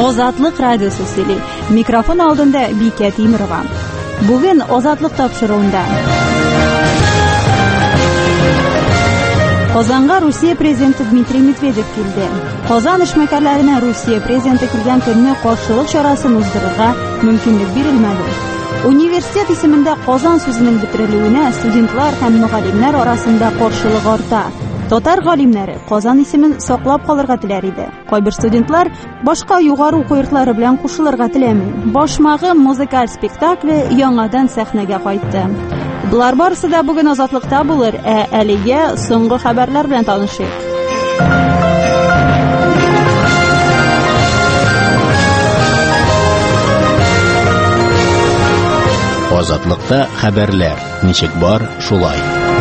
Ozatlık radyosu sili. Mikrofon aldığında Bike Timirova. Bugün Ozatlık topşuruğunda. Qozonga Rossiya prezidenti Dmitriy Medvedev keldi. Qozon ishmakarlarına Rossiya prezidenti kelgan kunni qarshilik chorasini uzdirishga mumkinlik berilmadi. Universitet ismida Qozon so'zining bitiriluvini studentlar ham muallimlar orasida qarshilik ortda. Tatar g'olimlari Qozon ismini saqlab qolirga tilar edi. Qo'ybir studentlar boshqa yuqori o'quv yurtlari bilan qo'shilirga tilamay, boshmag'i muzikal spektakli yangidan sahnaga qaytdi. Bular barısida bugun ozodlikda bo'lur. Aliga so'nggi xabarlar bilan tanishik. Ozodlikda xabarlar nechik bor shulay.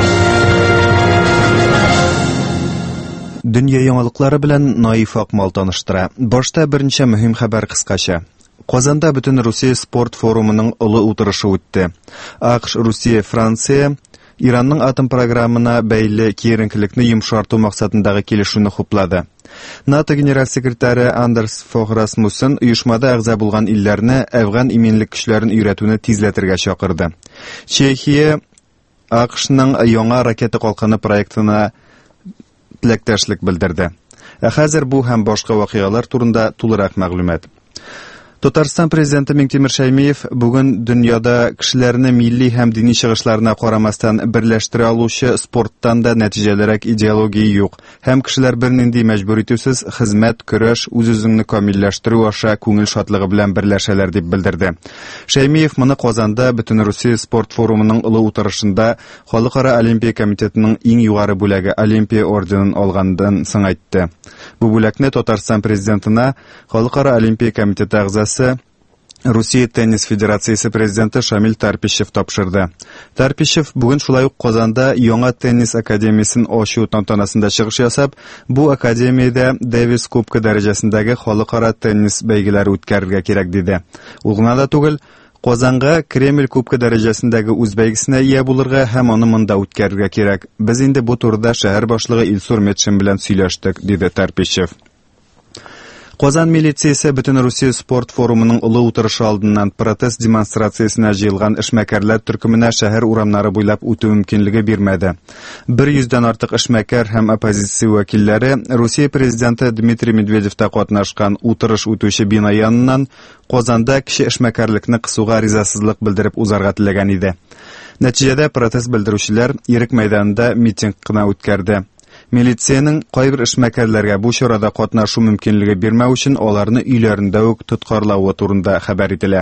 Dünya yangilıklari bilan Naif Aqmal tanishtira. Boshda birinchi muhim xabar qisqacha. Qozonda butun Rossiya sport forumining ulu o'tirishi o'tdi. AQSh, Rossiya, Fransiya Iranning atom programmasiga bəyli keyinkilikni yumshartuv maqsadidagi kelishuvni xopladi. NATO general sekretari Anders Fogh Rasmussen uyushmada a'zo bo'lgan illarni afg'on iminlik kuchlarini uyratuvni tezlatirga chaqirdi. Chexiya AQShning yangi raketa qalqoni proyektini tilakdoshlik bildirdi. Hozir bu ham boshqa voqealar turida to'liq ma'lumot. Tatariston prezidenti Mingtemir Shaymiyev bugun dunyoda kishilarni milliy ham diniy shig'ishlarına qaramasdan birlashtira oluvchi sportdan da natijalarek ideologiya yo'q. Ham kishilar bir nindi majburiyatisiz xizmat, kurash, o'z-o'zini komillashtiruv osha ko'ngil shodligi bilan birlashalar deb bildirdi. Shaymiyev buni Qozonda butun Rossiya sport forumining ulu o'tirishida Xalqaro Olimpiya komitetining eng yuqori bo'lagi Olimpiya ordenini olgandan so'ng aytdi. Bu bo'lakni Tatariston prezidentina Xalqaro Olimpiya komiteti a'zosi Rossiya tennis federatsiyasi prezidenti Shamil Tarpishev topshirdi. Tarpishev bugun shulay Qozonda yangi tennis akademiyasini ochish tantanasida chiqish yasab, bu akademiyada Davis Kubki darajasindagi xalqaro tennis baygilari o'tkazilga kerak dedi. Uyg'onada tugul Qozonga Kreml Kubki darajasindagi o'zbekistonga ega bo'lirga ham uni munda o'tkazilga kerak. Biz endi bu turda shahar boshlig'i Ilsur Metshin bilan suylashdik, dedi Tarpishev. Qozon militsiyasi butun Rossiya sport forumining ulu o'tirishi oldidan protest demonstratsiyasına jilgan ishmakarlar turkumina shahar uramlari bo'ylab o'tib mumkinligi bermadi. 100 dan ortiq ishmakar ham oppozitsiya vakillari Rossiya prezidenti Dmitriy Medvedevda qatnashgan o'tirish o'tuvchi bino yonidan Qozonda kishi ishmakarlikni qisuga rizasizlik bildirib uzarga tilagan edi. Natijada protest bildiruvchilar Yirik maydonida mitingni o'tkazdi. Militsiyaning qo'ybir ishmakarlarga bu chorada qatnashuv mumkinligi bermau uchun ularni uylarida tutqarlavi turida xabar etildi.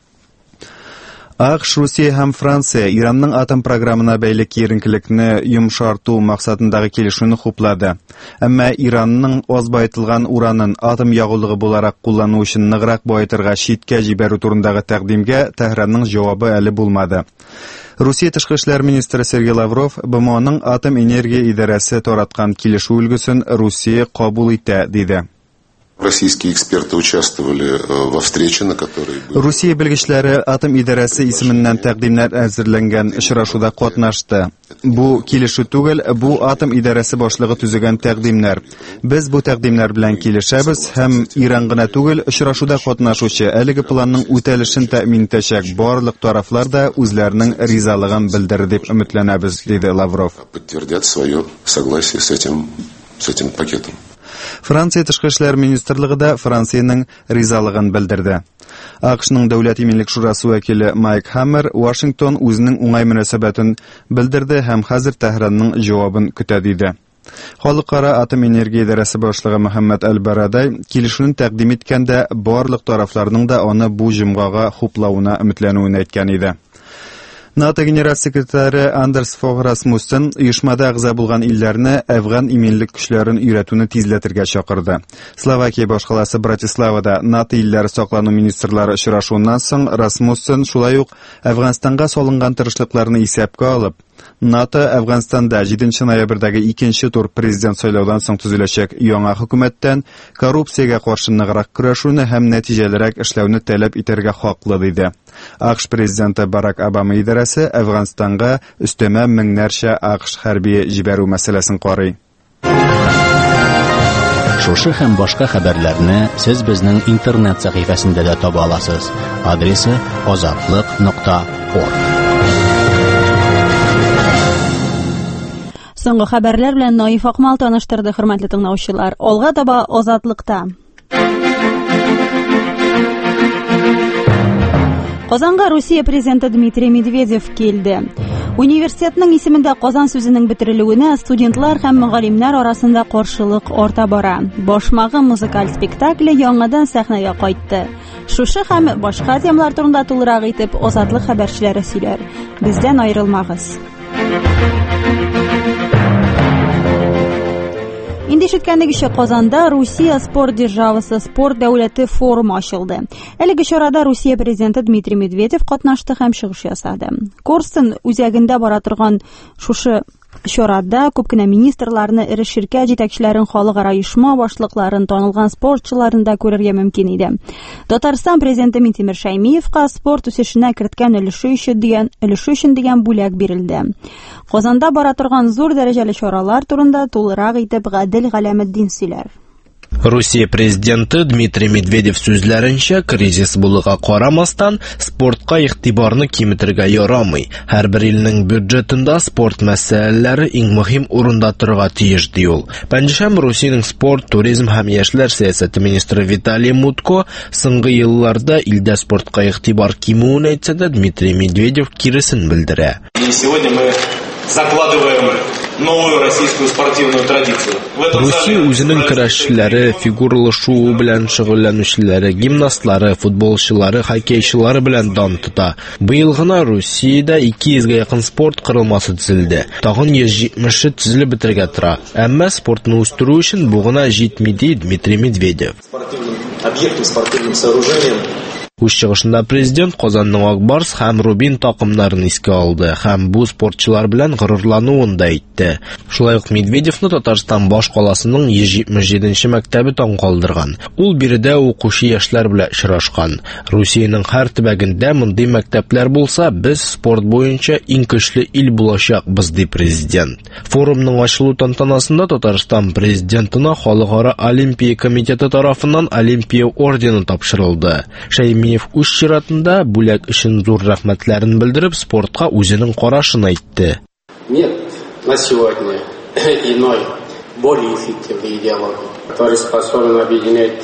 AQSh, Rossiya ham Fransiya Iranning atom programmasiga bəylik yerinkilikni yumshartuv maqsadidagi kelishuvni xopladi. Ammo Iranning oz boyitilgan uranin atom yog'iligi bo'laraq qo'llanish uchun nig'roq boyitirga shitga jibaru turindagi taqdimga Tehronning javobi hali bo'lmadi. Rossiya Tashqi ishlar ministri Sergey Lavrov BMOning atom energiya idorasi to'ratgan kelishuv ulgusini Rossiya qabul etdi dedi. Российские эксперты участвовали во встрече, на которой Rossiya bilgichlari atom idorasi ismidan taqdimlar hazırlangan uchrashuvda qatnashdi. Bu kelishuv tugul, bu atom idorasi boshlig'i tuzigan taqdimlar. Biz bu taqdimlar bilan kelishamiz, ham Irangina tugul, uchrashuvda qatnashuvchi haligi planning o'talishini ta'min etishak barliq taraflar da o'zlarining rizoligini bildirdi deb umidlanamiz, dedi Lavrov. Подтвердят свое согласие с этим пакетом. Fransiya Tashqi ishlar ministrligida Fransiyaning rizoligini bildirdi. AQShning davlat iminlik shurasi vakili Mike Hammer Washington o'zining o'ng'ay munosabatini bildirdi ham hozir Tehronning javobini kutadi dedi. Xalqaro atom energiya idorasi boshlig'i Muhammad Al-Baraday kelishuvni taqdim etganda barliq taraflarning da uni bu jumg'aga xoplavini umidlanuvini aytgan edi. NATO general sekretari Anders Fogh Rasmussen uyushmada a'zo bo'lgan illarni afg'on iminlik kuchlarini uyratuvni tezlatirga chaqirdi. Slovakiya boshqalasi Bratislavada NATO illari saqlanuv ministrlari uchrashuvidan so'ng Rasmussen shulay uq Afg'onistonga solingan tirishliqlarni hisobga olib, NATO Afg'onistonda 7 noyabrdagi ikkinchi tur prezident saylovidan so'ng tuzilajak yangi hukumatdan korrupsiyaga qarshi nig'roq kurashuvni ham natijaliroq ishlovni talab etarga haqli dedi. AQSh prezidenti Barack Obama idorasi Afg'onistonga ustma minglarcha AQSh harbiy jibaruv masalasini qaraydi. Шушы һәм башка хәбәрләрне сез безнең интернет сәхифәсендә дә таба аласыз. Адресы azatlyk.org. Соңгы хәбәрләр белән Наиф Акмал таныштырды, хөрмәтле тыңлаучылар. Алга таба Азатлыкта. Казанга Русия президенты Дмитрий Медведев килде. Университетның исемендә Казан сүзенең бетерелүенә студентлар һәм мөгаллимнәр арасында каршылык арта бара. Башмагы музыкаль спектакле яңадан сәхнәгә кайтты. Шушы һәм башка темалар турында тулырак итеп Азатлык хәбәрчеләре сөйләр. Бездән аерылмагыз. Инде ишеткәнегезчә, Казанда Русия спорт державасы, спорт дәүләте форумы ачылды. Әлеге чарада Русия президенты Дмитрий Медведев катнашты һәм чыгыш ясады. Корстон үзәгендә бара торган шушы чарада күп кенә министрларны, ире ширкәт җитәкчеләрен, халыкара оешма башлыкларын, танылган спортчыларын да күрергә мөмкин иде. Татарстан президенты Минтимер Шәймиевка спорт үсешенә керткән өлеше өчен дигән бүләк бирелде. Казанда бара торган зур дәрәҗәле чаралар турында тулырак итеп Гадел Галәметдин сөйләр. Русия президенты Дмитрий Медведев сүзләренчә, кризис булуга карамастан, спортка игътибарны киметергә ярамый. Һәрбер илнең бюджетында спорт мәсьәләләре иң мөһим урында торырга тиеш ди ул. Пәнҗешәмбе Русиянең спорт, туризм һәм яшьләр сәясәте министры Виталий Мутко соңгы елларда илдә спортка игътибар кимүен әйтсә дә, Дмитрий Медведев киресен белдерә. Сегодня мы закладываем новую российскую спортивную традицию. Русия үзенең көрәшчеләре, фигуралы шоу белән шөгыльләнүчеләре, гимнастлары, футболчылары, хоккейчылары белән дан тота. Быел гына Русиядә 200-га якын спорт кырылмасы төзелде. Тагын 170-е төзелеп бетергә тора. Әмма спортны үстерү өчен бу гына җитми ди Дмитрий Медведев. Спортивным объектом, спортивным сооружением. Үз чыгышында президент Казанның Акбарс һәм Рубин такымнарын искә алды һәм бу спортчылар белән горурлануын да әйтте. Шулай ук Медведевны Татарстан баш каласының 177-нче мәктәбе таң калдырган. Ул биредә укучы яшьләр белән очрашкан. Русиянең һәр төбәгендә мондый мәктәпләр булса, без спорт буенча иң көчле ил булачакбыз ди президент. Форумның ачылу тантанасында Татарстан президентына Халыкара Олимпия комитеты тарафыннан Олимпия ордены тапшырылды. Шәймиев үз чиратында бүләк өчен зур рәхмәтләрен белдереп, спортка үзенең карашын әйтте. Нет на сегодня иной, более эффективной идеологии, который способен объединять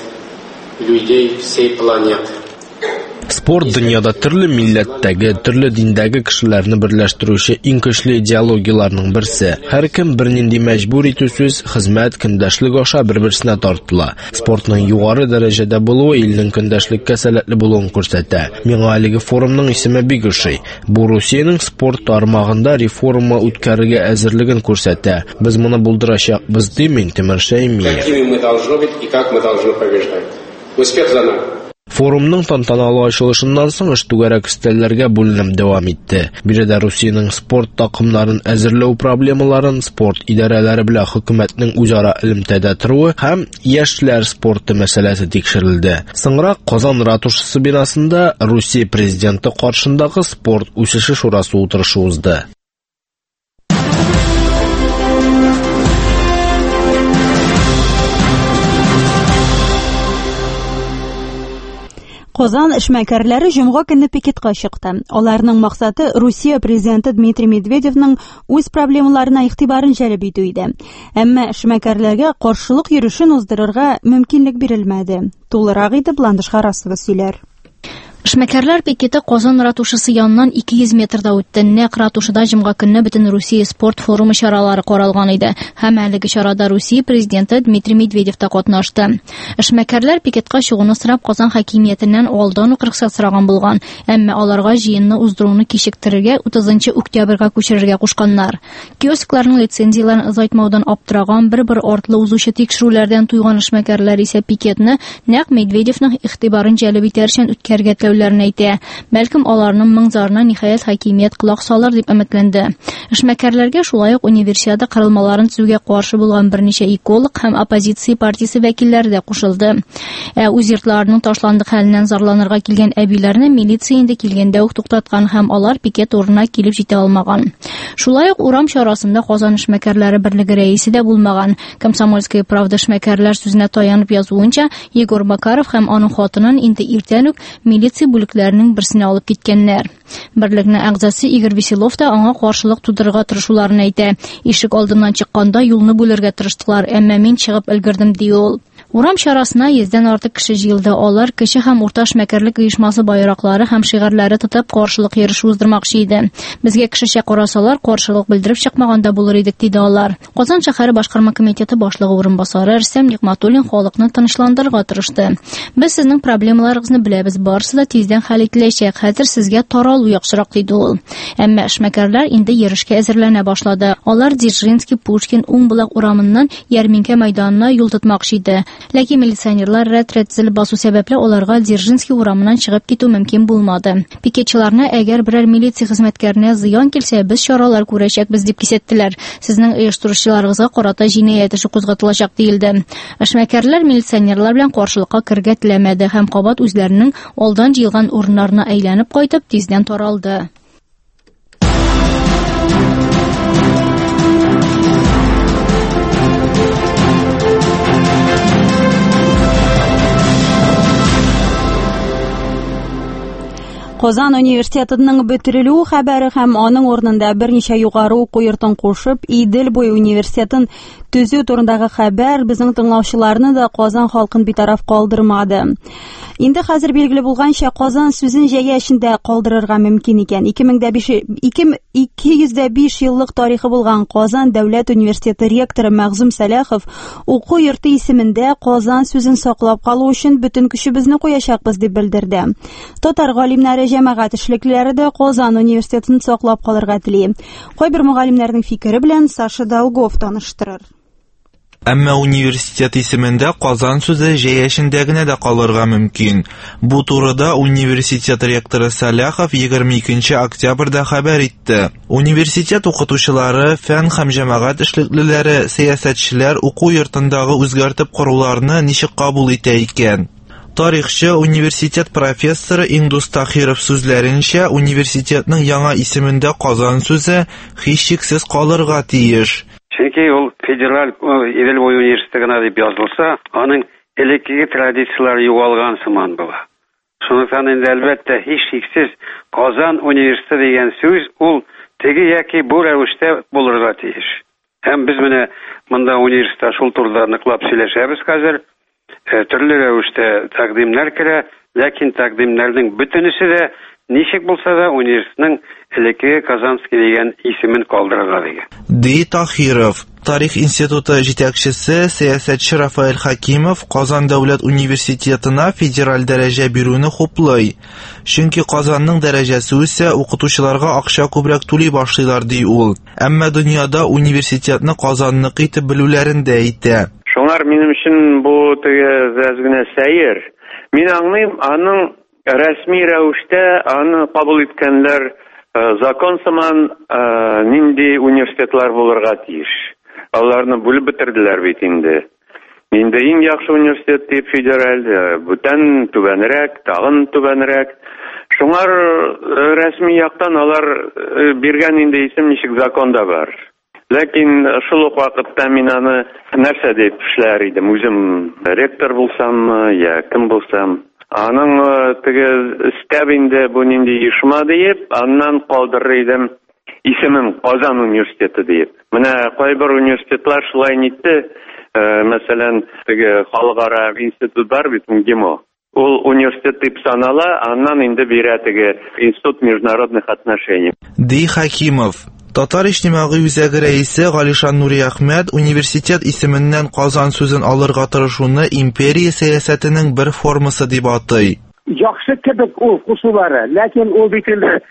людей всей планеты. Спорт дөньяда төрле милләттәге, төрле диндәге кешеләрне берләштерүче иң көчле идеологияларның берсе. Һәр кем бернинди мәҗбүр итүсез хезмәт, көндәшлек аша бер-берсенә тартыла. Спортның югары дәрәҗәдә булуы илнең көндәшлеккә сәләтле булуын күрсәтә. Миңа әлеге форумның исеме бик ошый. Бу Русиянең спорт тармагында реформа үткәрергә әзерлеген күрсәтә. Без моны булдырачакбыз ди Минтимер Шәймиев. Какими мы должны быть и как мы должны побеждать. Успех за нами. Форумның тантаналы ачылышыннан соң эш түгәрәк өстәлләргә бүленеп дәвам итте. Биредә Русиянең спорт такымнарын әзерләү проблемаларын, спорт идарәләре белән хөкүмәтнең үзара элемтәдә торуы һәм яшьләр спорты мәсьәләсе тикшерелде. Соңрак Казан ратушасы бинасында Русия президенты каршындагы спорт үсеше шурасы утырышы узды. Казан эшмәкәрләре җомга көнне пикетка чыкты. Аларның максаты Русия президенты Дмитрий Медведевның үз проблемаларына игътибарын җәлеп итү иде. Әмма эшмәкәрләргә каршылык йөрешен уздырырга мөмкинлек бирелмәде. Тулырак итеп Ландыш Харасова сөйләр. Эшмәкәрләр пикеты Казан ратушасы янынан 200 метрда үтте. Нәкъ ратушада җомга көнне бөтен Русия спорт форумы чаралары каралган иде. Һәм әлеге чарада Русия президенты Дмитрий Медведев та катнашты. Эшмәкәрләр пикетка чыгуны сорап Казан хакимиятеннән алдан ук рөхсәт сораган булган. Әмма аларга җыенны уздыруны кичектерергә 30 октябрьгә күчерергә кушканнар. Киоскларның лицензияларын озайтмаудан аптыраган бер артлы узучы тикшерүләрдән туйган эшмәкәрләр исә пикетны нәкъ Медведевның игътибарын җәлеп итәр өчен үткәргән теләүләрен әйтә. Бәлкем аларның моңзарына ниһаять хакимият колак салыр дип үмитләнде. Эшмәкәрләргә шулай ук универсиада кырылмаларын төзүгә каршы булган берничә эколог һәм оппозиция партиясе вәкилләре дә кушылды. Үз йортларының ташландык хәленнән зарланырга килгән әбиләрне милиция инде килгәндә үк туктаткан һәм алар пикет урынына килеп җитә алмаган. Шулай ук урам чарасында Казан эшмәкәрләре берлеге рәисе дә булмаган. Комсомольская правда эшмәкәрләр сүзенә таянып язуынча, Егор Макаров һәм аның хатынын инде иртән үк милиция бүлекләренең берсенә алып киткәннәр. Берлегнең әгъзасы Игорь Веселов та аңа каршылык тудырырга тырышуларын әйтә. Ишек алдыннан чыкканда юлны бүләргә тырыштылар, әмма мин чыгып өлгердем ди ул. Урам чарасына 100дән артык кеше җыелды. Алар кеше һәм урта эшмәкәрлек оешмасы байраклары һәм шигарләре тотып каршылык йөреше уздырмакчы иде. Безгә кешечә карасалар, каршылык белдереп чыкмаганда булыр идек диде алар. Казан шәһәре башкарма комитеты башлыгы урынбасары Рөстәм Нигъмәтуллин халыкны тынычландырырга тырышты. Без сезнең проблемаларыгызны беләбез, барысы да тиздән хәл ителәчәк. Хәзер сезгә таралу яхшырак диде ул. Әмма эшмәкәрләр инде йөрешкә әзерләнә башлады. Алар Дзержинский, Пушкин, Уң-Булак урамыннан Ярминкә мәйданына юл тотмакчы иде. Ләкин милиционерлар рәт-рәт зил басу сәбәпле аларга Дзержинский урамыннан чыгып китү мөмкин булмады. Пикетчыларны әгәр берәр милиция хезмәткәренә зыян килсә, без чаралар күрәчәкбез дип кисәттеләр. Сезнең оештыручыларыгызга карата җинаять эше кузгатылачак диелде. Эшмәкәрләр милиционерлар белән каршылыкка кергә теләмәде һәм кабат үзләренең алдан җыелган урыннарына әйләнеп кайтып тиздән таралды. Казан университетының бөтерелү хәбәре һәм аның орнында берничә югары уку йортын кушып, Идел буе университетын төзү турындагы хәбәр безнең тыңлаучыларны да Казан халкын битараф калдырмады. Инде хәзер билгеле булганча, Казан сүзен җәя эчендә калдырырга мөмкин икән. 205 еллык тарихы булган Казан дәүләт университеты ректоры Мәгъзум Сәләхов уку йорты исемендә Казан сүзен саклап калу өчен бөтен көчебезне куячакбыз дип белдерде. Татар галимнәре җәмәгать эшлеклеләре дә Казан университетын саклап калырга тели. Кайбер мөгаллимнәрнең фикере белән Саша Долгов таныштырыр. Әмма университет исемендә Казан сүзе җәяшендә генә дә калырга мөмкин. Бу турыда университет ректоры Сәләхов 22 октябрьдә хәбәр итте. Университет укытучылары, фән һәм җәмәгать эшлеклеләре, сәясәтчеләр уку йортындагы үзгәртеп коруларны ничек кабул итә икән? Тарихчы, университет профессоры Индус Тахиров сүзләренчә, университетның яңа исемендә Казан сүзе һичшиксез калырга тиеш. Чөнки ул федераль Идел буе университетына дип язылса, аның элеккеге традицияләре югалган сыман була. Шунысы инде әлбәттә һичшиксез Казан университеты дигән сүз ул теге яки бу рәвештә булырга тиеш. Һәм без менә монда университетта шул турыда ныклап сөйләшәбез хәзер. Төрле рәвештә тәкъдимнәр керә, ләкин тәкъдимнәрнең бөтенесе дә ничек булса да университетның элеккеге Казанский дигән исемен калдырырга дигән. Ди Тахиров. Тарих институты җитәкчесе, сәясәтче Рафаэль Хакимов Казан дәүләт университетына федераль дәрәҗә бирүне хуплый. Чөнки Казанның дәрәҗәсе үсә, укытучыларга акча күбрәк түли башлыйлар ди ул. Әмма дөньяда университетны Казанныкы итеп белүләрен дә әйтә. Шуңар минем өчен бу теге генә сәер. Мин аңлыйм, аның рәсми рәвештә аны кабул иткәннәр закон сыман нинди университетлар булырга тиеш. Аларны бүлеп бетерделәр бит инде. Инде иң яхшы университет дип федераль, бүтән түбәнрәк, тагын түбәнрәк. Шуңар рәсми яктан алар биргән инде исем ничек законда бар. Ләкин шул ук вакытта мин аны нәрсә дип эшләр идем, үзем ректор булсам, я кем булсам, аның теге стәб инде бу нинди оешма дип, аннан калдырыр идем исемен Казан университеты дип. Менә кайбер университетлар шулай нитте, мәсәлән, теге халыкара институт бар бит, ГИМО. Ул университет дип санала, аннан инде бирә теге институт международных отношений. Ди Хакимов. Татар иҗтимагый үзәге рәисе Галишан Нуриәхмәт университет исеменнән Казан сүзен алырга тырышуны империя сәясәтенең бер формасы дип атый. Яхшы кебек ул кушулары, ләкин ул бит инде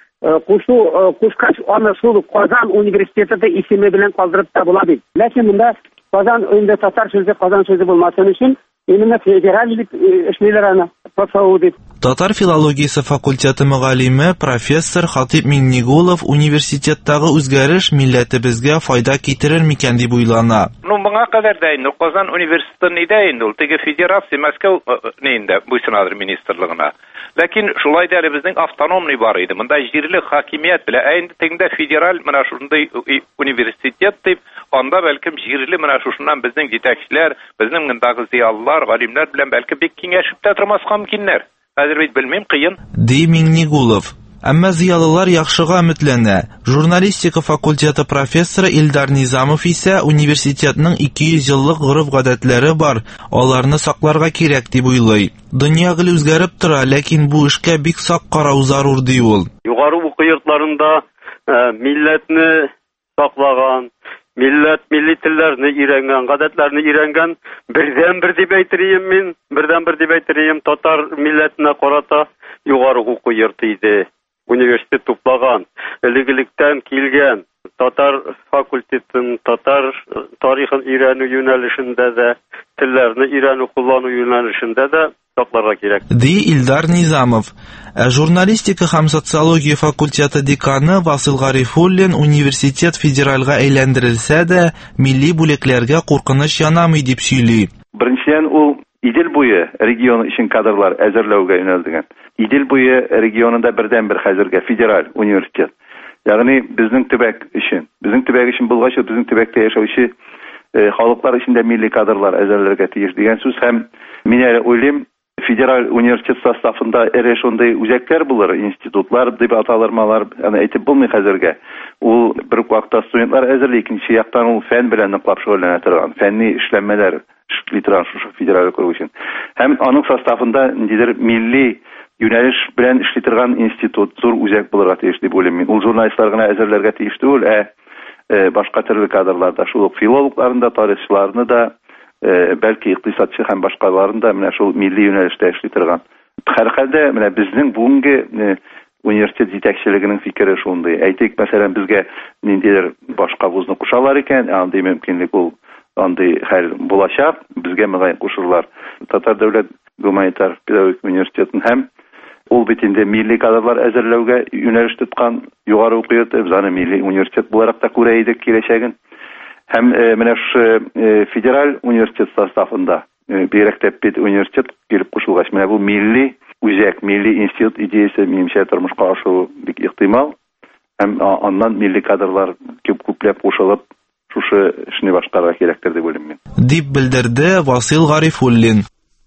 кушкач аны шул Казан университеты исеме белән калдырып та була бит. Ләкин монда Казан инде татар сүзе Казан сүзе булмасын өчен именно федераль эшлиләр аны посау дип. Татар филологиясе факультеты мөгаллиме профессор Хатип Миңнигулов университеттагы үзгәреш милләтебезгә файда китерер микән дип уйлана. Моңа кадәр дә инде Казан университеты нидә инде ул теге федерация Мәскәү нинде буйсынадыр министрлыгына. Ләкин шулай да безнең автономный бар иде. Монда җирле хакимият белән инде тегендә федераль менә шундый университет дип, анда бәлкем җирле менә шушыннан безнең җитәкчеләр, безнең мондагы зыялылар, галимнәр белән бәлки бик киңәшеп тә тормаска мөмкиннәр. Хәзер бит белмим, кыен. Ди Миңнигулов. Әмма зыялылар яхшыга өметләнә. Журналистика факультеты профессоры Илдар Низамов исә университетның 200 еллык гореф-гадәтләре бар, аларны сакларга кирәк дип уйлый. Дөнья гел үзгәреп тора, ләкин бу эшкә бик сак карау зарур ди ул. Югары уку йортларында милләтне саклаган, milli телләрне өйрәнгән, гадәтләрне өйрәнгән бердән-бер дип әйтергә татар милләтенә карата югары уку йорты иде. Университет туплаган, элегелектән килгән татар факультетын, татар тарихын өйрәнү юнәлешендә дә, телләрне өйрәнү, куллану юнәлешендә дә сакларга кирәк. Ди Илдар Низамов. Журналистика һәм социология факультеты деканы Васил Гарифуллин университет федеральга әйләндерелсә дә, милли бүлекләргә куркыныч янамый дип сөйли. Беренчедән ул Идел буе регион өчен кадрлар әзерләүгә юнәлдергән. Идел буе регионында бердән-бер хәзергә федераль университет. Ягъни безнең төбәк өчен булгач, безнең төбәктә яшәүче халыклар өчен милли кадрлар әзерләргә тиеш дигән сүз һәм мин әле уйлыйм, федераль университет составында шундый үзәкләр булыр, институтлар дип аталырмалар, әйтеп булмый хәзергә. Ул бер вакытта студентлар әзерли, икенче яктан ул фән белән ныклап шөгыльләнә торган, фәнни эшләнмәләр эшли шушы федераль округ өчен. Һәм аның составында ниндидер милли юнәлеш белән эшли торган институт, зур үзәк булырга тиеш дип уйлыйм. Ул журналистлар гына әзерләргә тиеш түгел, башка төрле кадрлар да, шул ук филологларны да, тарихчыларны да, бәлки икътисадчы һәм башкаларын да менә шул милли юнәлештә эшли торган. Һәрхәлдә менә безнең бүгенге университет җитәкчелегенең фикере шундый. Әйтик, мәсәлән, безгә ниндидер башка вузны кушалар икән, андый мөмкинлек ул, андый хәл булачак, безгә мөгаен кушырлар. Татар дәүләт гуманитар педагогик университетын һәм ул бит инде милли кадрлар әзерләүгә юнәлеш тоткан югары уку йорты, без аны милли университет буларак та күрә идек киләчәген. Һәм менә шу федераль университет составында бирәктәп бит университет килеп кушылгач, менә бу милли үзәк, милли институт идеясе минемчә тормышка ашу бик ихтимал. Һәм аннан милли кадрлар күпләп кушылып, шушы эшне башкарырга кирәктер дип уйлыйм мин. Дип белдерде Васил Гарифуллин.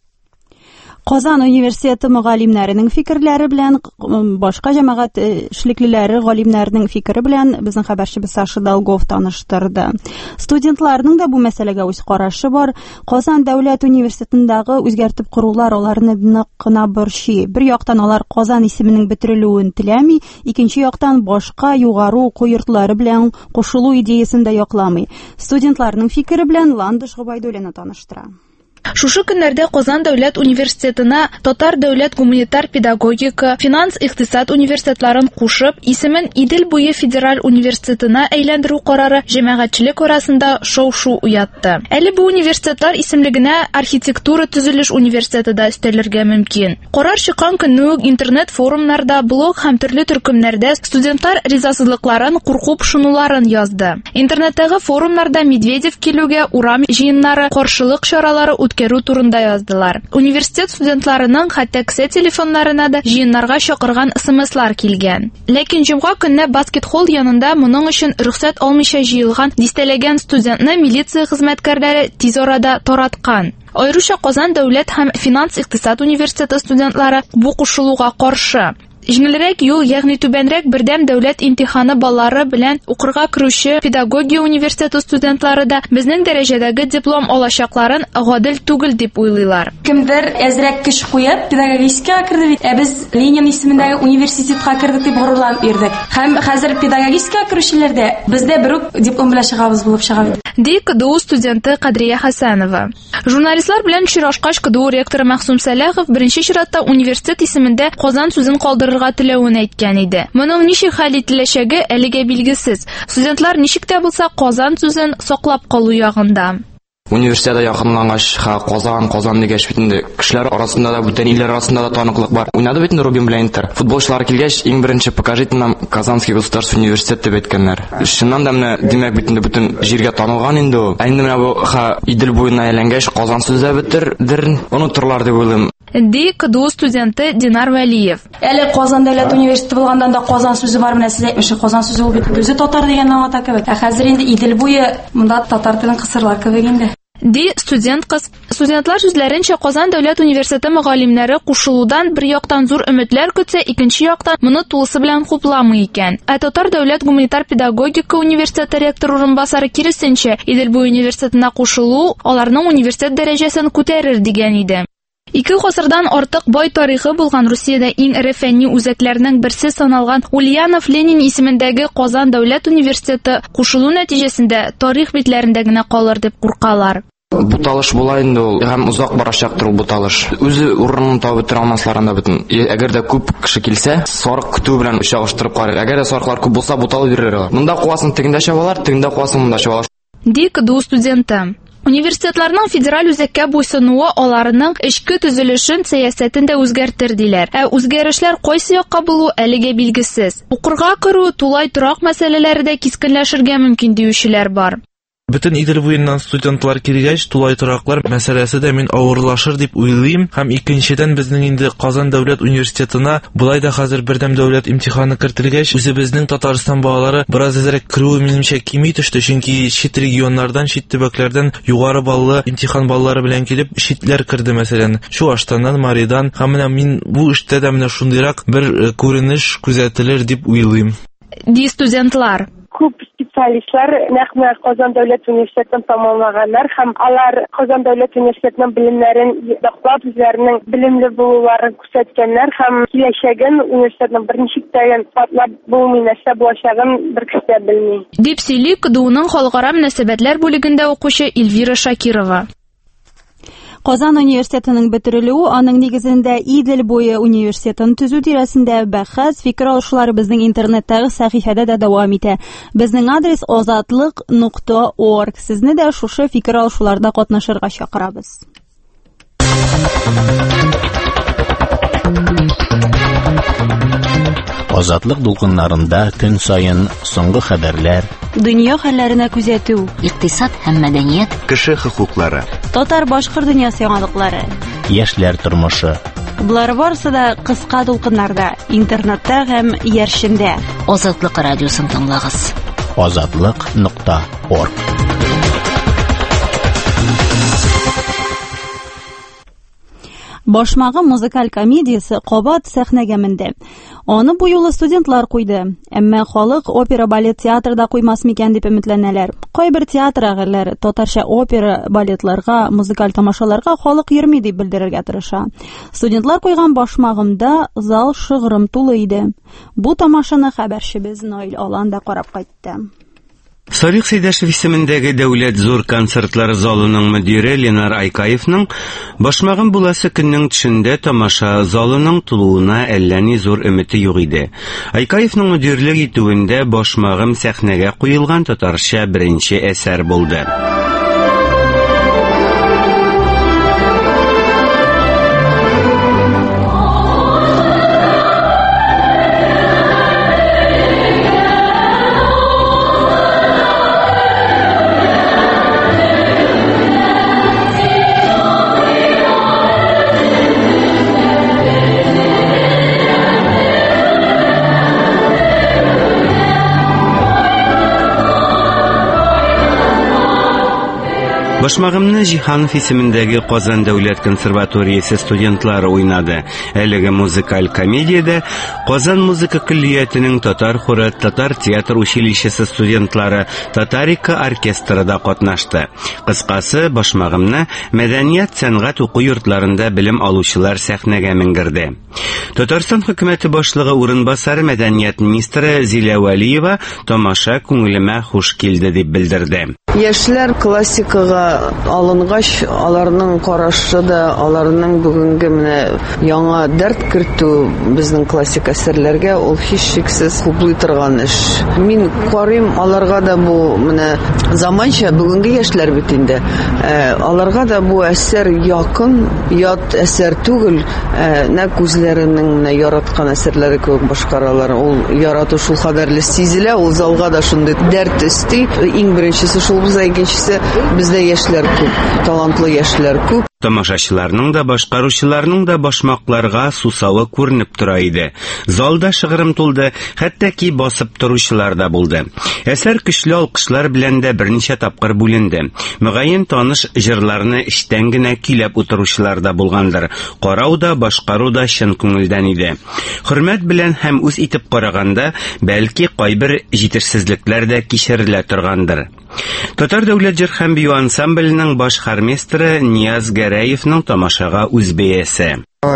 Казан университеты мөгаллимнәренең фикерләре белән, башка җәмәгать эшлеклеләре, галимнәрнең фикере белән безнең хәбәрчебез Саша Долгов таныштырды. Студентларның да бу мәсьәләгә үз карашы бар. Казан дәүләт университетындагы үзгәртеп корулар аларны нык кына борчый. Бер яктан алар Казан исеменең бетерелүен теләми, икенче яктан башка югары уку йортлары белән кушылу идеясын да якламый. Студентларның фикере белән Ландыш Гобайдуллина таныштыра. Шушы көннәрдә Казан дәүләт университетына Татар дәүләт гуманитар педагогика, финанс, икътисад университетларын кушып, исемен Идел буе федераль университетына әйләндерү карары җәмәгатьчелек арасында шау-шу уятты. Әле бу университетлар исемлегенә архитектура төзелеш университеты да өстәлергә мөмкин. Карар чыккан көнне үк интернет-форумнарда, блог һәм төрле төркемнәрдә студентлар ризасызлыкларын, курку пошынуларын язды. Интернеттагы форумнарда Медведев килүгә урам җыеннары, каршылык чаралары үткәрү турында яздылар. Университет студентларының хәтта кесә телефоннарына да җыеннарга чакырган смслар килгән. Ләкин җомга көнне баскет-холл янында моның өчен рөхсәт алмыйча җыелган дистәләгән студентны милиция хезмәткәрләре тиз арада тараткан. Аеруча Казан дәүләт һәм финанс икътисад университеты студентлары бу кушылуга каршы. Җиңелрәк юл, ягъни түбәнрәк бердәм дәүләт имтиханы баллары белән укырга керүче педагогия университеты студентлары да безнең дәрәҗәдәге диплом алачакларын гадел түгел дип уйлыйлар. Кемдер әзрәк көч куеп педагогикага керде бит, без Ленин исемендәге университетка кердек дип горурланып йөрдек. Һәм хәзер педагогикага керүчеләрдә бездә бер үк диплом белән чыгабыз булып чыга. Ди КДУ студенты Кадрия Хәсәнова. Журналистлар белән очрашкач КДУ ректоры Мәхсүм Сәләхов беренче чиратта университет исемендә Казан сүзен калдырырга теләвен әйткән иде. Моның ничек хәл ителәчәге әлегә билгесез. Студентлар ничек тә булса Казан сүзен саклап калу ягында. Университета якынлангач, Казан дигәч бит инде кешеләр арасында да, бүтән илләр арасында да таныклык бар. Уйнады бит инде Рубин белән Интер. Футболчылар килгәч, иң беренче покажите нам Казанский государственный университет дип әйткәннәр. Шуннан да менә димәк бит инде бүтән җиргә танылган инде ул. Инде менә бу Идел буена әйләнгәч, Казан сүзе бетердер, онытырлар дип уйлыйм. Ди КДУ студенты Динар Вәлиев. Әле Казан дәүләт университеты булгандан да Казан сүзе бар, менә сез әйтмәшә, Казан сүзе ул бит үзе татар дигән аңлата кебек. Хәзер инде Идел буе монда татар телен кысырлар кебек инде. Ди студент кыз. Студентлар сүзләренчә, Казан дәүләт университеты мөгаллимнәре кушылудан бер яктан зур өметләр көтсә, икенче яктан моны тулысы белән хупламый икән. Татар дәүләт гуманитар педагогика университеты ректор урынбасары киресенчә, Идел буе университетына кушылу аларның университет дәрәҗәсен күтәрер дигән иде. 2 гасырдан артык бай тарихы булган Русиядә иң ире фәнни үзәкләрнең берсе саналган Ульянов Ленин исемендәге Казан дәүләт университеты кушылу нәтиҗәсендә тарих битләрендә генә калыр дип куркалар. Буталыш була инде ул, һәм узак барачактыр ул буталыш. Үзе урынын табып тора алмасларында бөтен. Әгәр дә күп кеше килсә, сарык көтү белән чагыштырып карыйк. Әгәр дә сарыклар күп булса, буталып бирерләр. Монда куасын тегендә чабалар, тегендә куасын монда чабалар. Ди КДУ студенты. Университетларның федераль үзәккә буйсынуы аларның эчке төзелешен, сәясәтен дә үзгәртер диләр. Үзгәрешләр кайсы якка булу әлегә билгесез. Укырга керү, тулай торак мәсьәләләре дә кискенләшергә мөмкин диючеләр бар. Бөтен Идел буеннан студентлар килгәч, тулай тораклар мәсьәләсе дә мин авырлашыр дип уйлыйм, һәм икенчедән безнең инде Казан дәүләт университетына булай да хәзер бердәм дәүләт имтиханы кертелгәч, үзебезнең Татарстан балалары бераз әзрәк керүе минемчә кими төште, чөнки чит регионнардан, чит төбәкләрдән югары баллы имтихан баллары белән килеп читләр керде, мәсәлән, Чуашстаннан, Маридан, һәм менә мин бу эштә дә менә шундыйрак бер күренеш күзәтелер дип уйлыйм. Ди студентлар. Күп специалистлар нәкъ Казан дәүләт университетын тамамлаганнар һәм алар Казан дәүләт университетының белемнәрен яклап, үзләренең белемле булуларын күрсәткәннәр һәм киләчәген университетның берничектән патлап булмый нәрсә булачагын бер кеше белми. Дип сөйли КДУның халыкара мөнәсәбәтләр бүлегендә укучы Эльвира Шакирова. Казан университетының бетерелүе аның нигезендә Идел буе университетын төзү тирәсендә бәхәс, фикер алышулары безнең интернеттагы сәхифәдә дә дәвам итә. Безнең адрес azatlык.org. Сезне дә шушы фикер алышуларда катнашырга чакырабыз. Азатлык дулкыннарында көн сайын соңгы хәбәрләр, дөнья хәлләренә күзәтү, икътисад һәм мәдәният, кеше хокуклары, татар-башкорт дөньясы яңалыклары, яшьләр тормышы. Булар барысы да кыска дулкыннарда, интернетта һәм яршендә. Азатлык радиосын тыңлагыз. Azatlык.org. Башмагы музыкаль комедиясе кабат сәхнәгә менде. Аны бу юлы студентлар куйды. Әмма халык опера балет театрда куймас микән дип өметләнәләр. Кайбер театр әгәрләре татарча опера балетларга, музыкаль тамашаларга халык йөрми дип белдерергә тырыша. Студентлар куйган башмагымда зал шыгрым тулы иде. Бу тамашаны хәбәрчебез Наил Алан да карап кайтты. Салих Сейдәшев исемендәге дәүләт зур концертлар залының мөдире Ленар Айкаевның башмагым буласы көннең төшендә тамаша залының тулуына әллә ни зур өмете юк иде. Айкаевның мөдирлек итүендә башмагым сәхнәгә куелган татарча беренче әсәр булды. Башмагымны Җиһанов исемендәге Казан дәүләт консерваториясе студентлары уйнады. Әлеге музыкаль комедиядә Казан музыка көллиятенең татар хоры, татар театр училищесы студентлары, татарика оркестры да катнашты. Кыскасы, башмагымны мәдәният, сәнгать уку йортларында белем алучылар сәхнәгә менгерде. Татарстан хөкүмәте башлыгы урынбасары мәдәният министры Зилә Вәлиева тамаша күңелемә хуш килде дип белдерде. Яшьләр классикага алынгач, аларның карашы да, аларның бүгенге менә яңа дәрт кертү безнең классик әсәрләргә ул һичшиксез хуплый торган эш. Мин карыйм, аларга да бу менә заманча бүгенге яшьләр бит инде. Аларга да бу әсәр якын, ят әсәр түгел, нәкъ үзләренең яраткан әсәрләре кебек башкаралар. Ул ярату шул кадәрле сизелә, ул залга да шундый дәрт өсти. Иң беренчесе шул бездә, икенчесе бездә яшьләр күп, талантлы яшьләр күп. Тамашачыларның да, башкаручыларның да башмакларга сусавы күренеп тора иде. Залда шыгырым тулды, хәтта ки басып торучылар да булды. Әсәр көчле алкышлар белән дә берничә тапкыр бүленде. Мөгаен таныш җырларны эчтән генә көйләп утыручылар да булгандыр. Карау да, башкару да чын күңелдән иде. Хөрмәт белән һәм үз итеп караганда, бәлки кайбер җитешсезлекләр дә кичерелә торгандыр. Татар дәүләт җыр һәм бию ансамбленең баш хормистры Нияз Гәрәевның тамашага үз бәясе.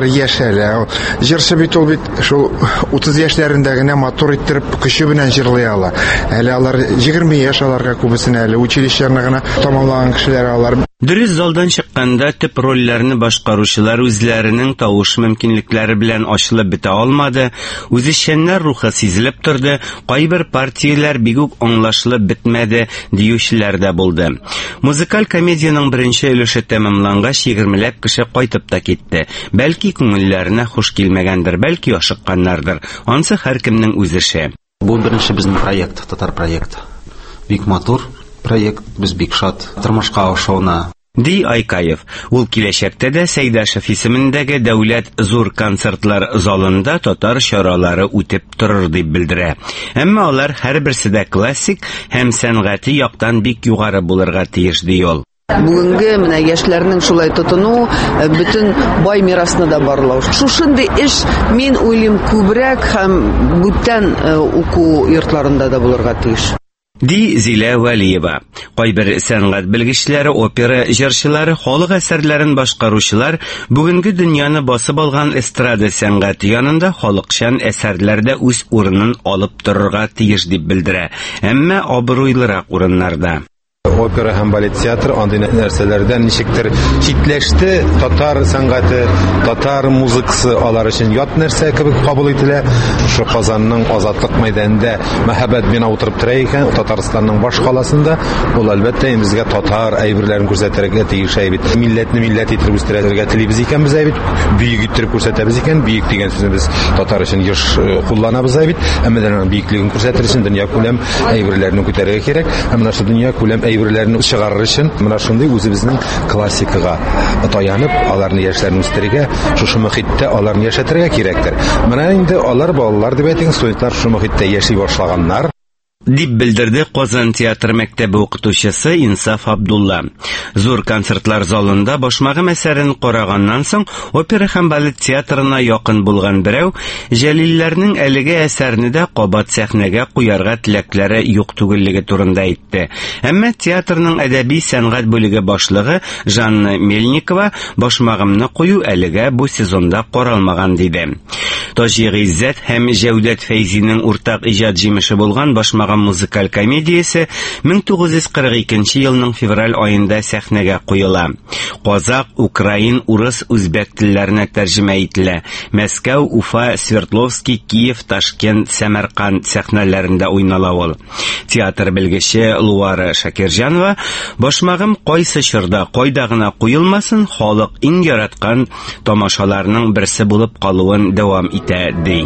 Яшәлә. Җырчы бит ул бит шул 30 яшьләрендә генә матур иттереп көче белән җырлый ала. Әле алар 20 яшь аларга күбесенә әле училищеларны гына тамамлаган кешеләр алар. Дөрес, залдан чыкканда төп рольләрне башкаручылар үзләренең тавыш мөмкинлекләре белән ачылып бетә алмады. Үзешчәннәр рухы сизелеп торды, кайбер партияләр бик үк аңлашылып бетмәде диючеләр дә булды. Музыкаль комедияның беренче өлеше тәмамлангач 20ләп кеше кайтып та китте. Бәлки күңелләренә хуш килмәгәндер, бәлки ашыкканнардыр. Ансы һәркемнең үз эше. Бу беренче безнең проект, татар проекты. Бик матур проект, без бик шат тормышка ашауна. Ди Айкаев. Ул киләчәктә дә Сәйдәшев исемендәге дәүләт зур концертлар залында татар чаралары үтеп торыр дип белдерә. Әмма алар һәрберсе дә классик һәм сәнгати яктан бик югары булырга тиеш ди ул. Бүгенге менә яшьләрнең шулай тотыну, бөтен бай мирасны да барлау. Шушындый эш мин уйлыйм күбрәк һәм бүтән уку йортларында да булырга тиеш. Ди Зилә Вәлиева. Кайбер сәнгать белгечләре, опера җырчылары, халык әсәрләрен башкаручылар бүгенге дөньяны басып алган эстрада сәнгате янында халыкчан әсәрләрдә үз урынын алып торырга тиеш дип белдерә. Әмма абруйлырак урыннарда. Опера һәм балет театры андый нәрсәләрдән ничектер читләште. Татар сәнгате, татар музыкасы алар өчен ят нәрсә кебек кабул ителә. Шу Казанның Азатлык мәйданында мәхәббәт бина утырып тора икән, Татарстанның баш каласында. Ул әлбәттә безгә татар әйберләрен күрсәтергә тиеш бит. Милләтне милләт итеп үстерергә телибез икән без бит. Бөек итеп күрсәтәбез икән. Бөек дигән сүзне без татар өчен еш кулланабыз бит. Әмма бөеклеген күрсәтер өчен дөнья күләм әйберләрне күтәрергә кирәк. Һәм менә шу дөнья күләм әйберләрне чыгарыр өчен менә шундый үзебезнең классикага таянып, аларны яшьләрне үстерергә, шушы мөхиттә аларны яшәтергә кирәктер. Менә инде алар балалар дип әйтик, студентлар шушы мөхиттә яши башлаганнар. Дип белдерде Казан театр мәктәбе укытучысы Инсаф Абдулла. Зур концертлар залында башмагым әсәрен караганнан соң опера һәм балет театрына якын булган берәү Җәлилләрнең әлеге әсәрне дә кабат сәхнәгә куярга теләкләре юк түгеллеге турында әйтте. Әмма театрның әдәби сәнгать бүлеге башлыгы Жанна Мельникова башмагымны кую әлегә бу сезонда каралмаган диде. Таҗи Гыйззәт һәм Җәүдәт Фәйзинең уртак иҗат җимеше булган башмагым музыкаль комедиясе 1942 елның февраль ayында сәхнәгә куела. Казак, украин, урыс, үзбәк телләренә тәрҗемә ителә. Мәскәү, Уфа, Свердловский, Киев, Ташкент, Сәмәрканд сәхнәләрендә уйнала ул. Театр белгече Луара Шакирҗанова башмагым кайсы чорда, кайда гына куелмасын, халык иң яраткан тамашаларның берсе булып калуын дәвам итә ди.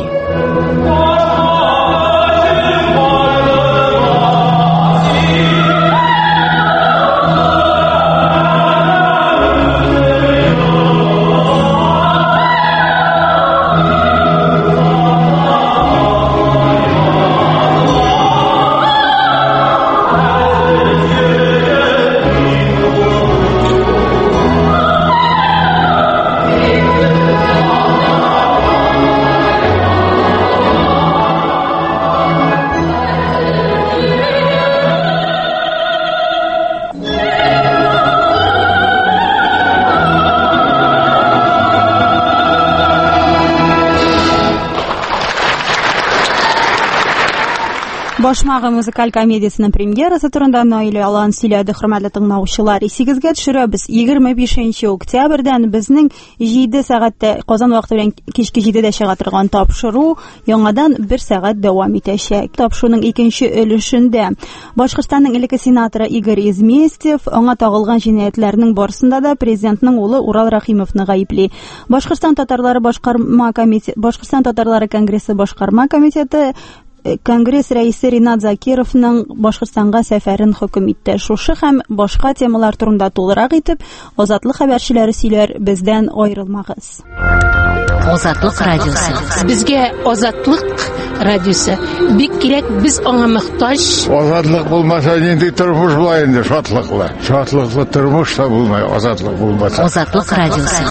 Башмагы музыкаль комедиясенең премьерасы турында Наилә Алан сөйләде, хөрмәтле тыңлаучылар. Исегезгә төшерәбез, 25 октябрьдән безнең 7 сәгатьтә Казан вакыты белән кичке 7дә чыга торган тапшыру яңадан 1 сәгать дәвам итәчәк. Тапшыруның икенче өлешендә Башкортстанның элекке сенаторы Игорь Изместьев аңа тагылган җинаятьләрнең барысында да президентның улы Урал Рахимовны гаепли. Башкортстан татарлары конгрессы башкарма комитеты Конгресс рәисе Ринат Закировның Башкортстанга сәфәрен хөкем итте. Шушы һәм башка темалар турында тулырак итеп, Азатлык хәбәрчеләре сөйләр, бездән аерылмагыз. Азатлык радиосы. Безгә Азатлык радиосы бик кирәк, без аңа мохтаҗ. Азатлык булмаса, нинди тормыш була инде, шатлыклы. Шатлыклы тормыш та булмай, азатлык булмаса. Азатлык радиосы.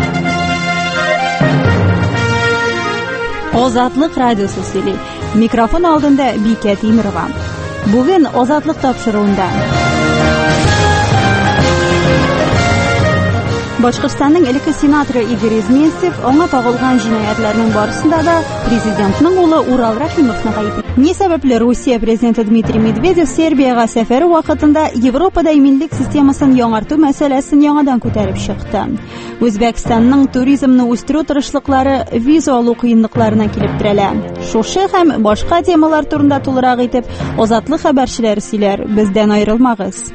Азатлык радиосы сөйли. Микрофон алдында Бикә Тимирова. Бүген Азатлык тапшыруында Башкортстанның элекке сенаторы Игорь Изместьев аңа тагылган җинаятьләрнең барысында да президентның улы Урал Рахимовны гаепли. Ни сәбәпле Русия президенты Дмитрий Медведев Сербияга сәфәре вакытында Европада иминлек системасын яңарту мәсьәләсен яңадан күтәреп чыкты. Үзбәкстанның туризмны үстерү тырышлыклары виза алу кыенлыкларына килеп терәлә. Шушы һәм башка темалар турында тулырак итеп, Азатлык хәбәрчеләре сөйләр, бездән аерылмагыз.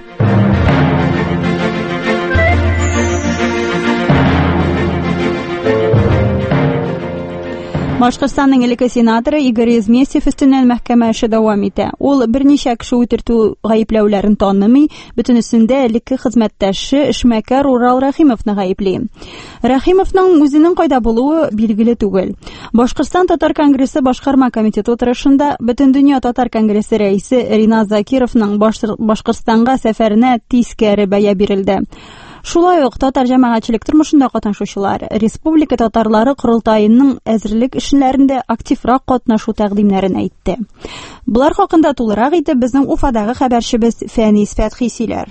Башкортстанның элекке сенаторы Игорь Изместьев өстеннән мәхкәмә эше дәвам итә. Ул берничә кеше үтертү гаепләүләрен танымый, бөтенесендә элекке хезмәттәше эшмәкәр Урал Рахимовны гаепли. Рахимовның үзенең кайда булуы билгеле түгел. Башкортстан татар конгрессы башкарма комитеты утырышында Бөтендөнья татар конгрессы рәисе Ринат Закировның Башкортстанга сәфәренә тискәре бәя бирелде. Шулай ук татар җәмәгатьчелек тормышында катнашучылар республика татарлары курылтайының әзерлек эшләрендә активрак катнашу тәкъдимнәрен әйтте. Булар хакында тулырак итеп безнең Уфадагы хәбәрчебез Фәнис Фәтхи сөйләр.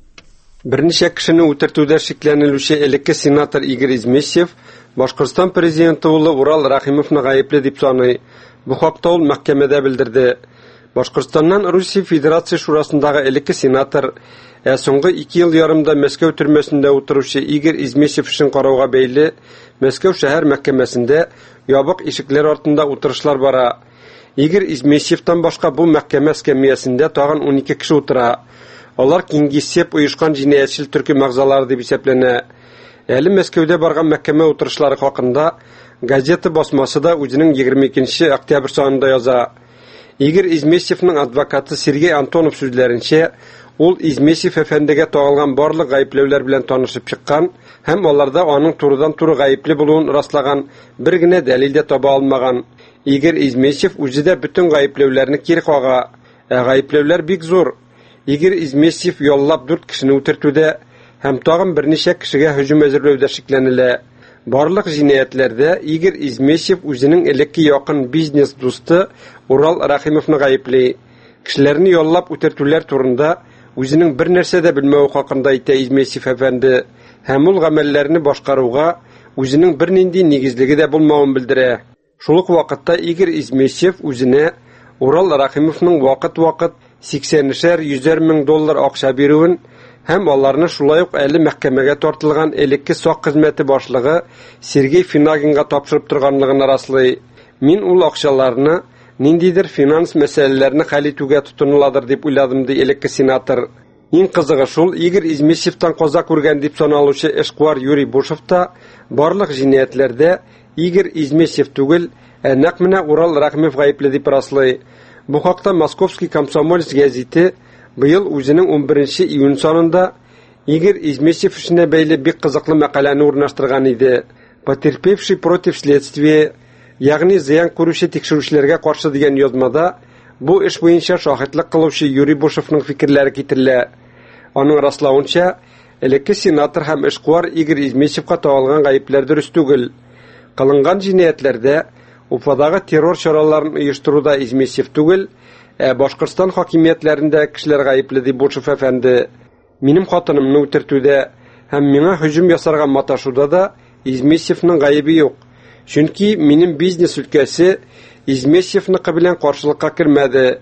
Берничә кешене үтертүдә шикләнелүче элекке сенатор Игорь Изместьев Башкортстан президенты улы Урал Рахимовны гаепле дип саный. Бу хакта ул мәхкәмәдә белдерде. Башкортстаннан Русия Федерация шурасындагы элекке сенатор соңгы 2 ел ярымда Мәскәү төрмәсендә утыручы Игорь Изместьев өчен карауга бәйле Мәскәү шәһәр мәхкәмәсендә ябык ишекләр артында утырышлар бара. Игорь Изместьевтан башка бу мәхкәмә эскәмиясендә тагын 12 кеше утыра. Алар киңгисеп уйышкан җинаятьчел төрки мәгъзалары дип исәпләнә. Әле Мәскәүдә барган мәхкәмә утырышлары хакында газета басмасы да үзенең 22 октябрь санында яза. Игорь Изместьевның адвокаты Сергей Антонов сүзләренчә, ул Изместьев әфәндегә тагылган барлык гаепләүләр белән танышып чыккан һәм аларда аның турыдан-туры гаепле булуын раслаган бер генә дәлил дә таба алмаган. Игорь Изместьев үзе дә бүтән гаепләүләрне кире кага. Гаепләүләр бик зур. Игорь Изместьев яллап 4 кешене үтертүдә һәм тагын берничә кешегә һөҗүм әзерләүдә шикләнелә. Барлык җинаятьләрдә Игорь Изместьев үзенең элекке якын бизнес дусты Урал Рахимовны гаепли. Кешеләрне яллап үтертүләр турында үзенең бер нәрсә дә белмәү хакында әйтә Изместьев әфәнде. Һәм ул гамәлләрне башкаруга үзенең бернинди нигезлеге дә булмавын белдерә. Шул ук вакытта Игорь Изместьев үзенә Урал Рахимовның вакыт-вакыт 80-100 мең доллар акча бирүен һәм аларны шулай ук әле мәхкәмәгә тартылган элекке сак хезмәте башлыгы Сергей Финагинга тапшырып торганлыгын раслый. Мин ул акчаларны ниндидер финанс мәсьәләләрне хәл итүгә тотыныладыр дип уйладым ди элекке сенатор. Иң кызыгы шул, Игорь Изместьевтан каза күргән дип саналучы эшкуар Юрий Бушев та барлык җинаятьләрдә Игорь Изместьев түгел, нәкъ менә Урал Рахимов гаепле дип раслый. Бу хакта Московский комсомолец гәзите быел үзенең 11 июнь санында Игорь Изместьев эшенә бәйле бик кызыклы мәкаләне урнаштырган иде. Потерпевший против следствия, ягъни зыян күрүче тикшерүчеләргә каршы дигән язмада бу эш буенча шаһитлык кылучы Юрий Бушевның фикерләре китерелә. Аның раславынча, элекке сенатор һәм эшкуар Игорь Изместьевка тагылган гаепләр дөрес түгел. Кылынган җинаятьләрдә Уфадагы террор чараларын оештыруда Изместьев түгел, Башкортстан хакимиятләрендә кешеләр гаепле дип Бушев әфәнде. Минем хатынымны үтертүдә һәм миңа һөҗүм ясарга маташуда да Изместьевның гаебе юк. Чөнки минем бизнес өлкәсе Изместьевныкы белән каршылыкка кермәде.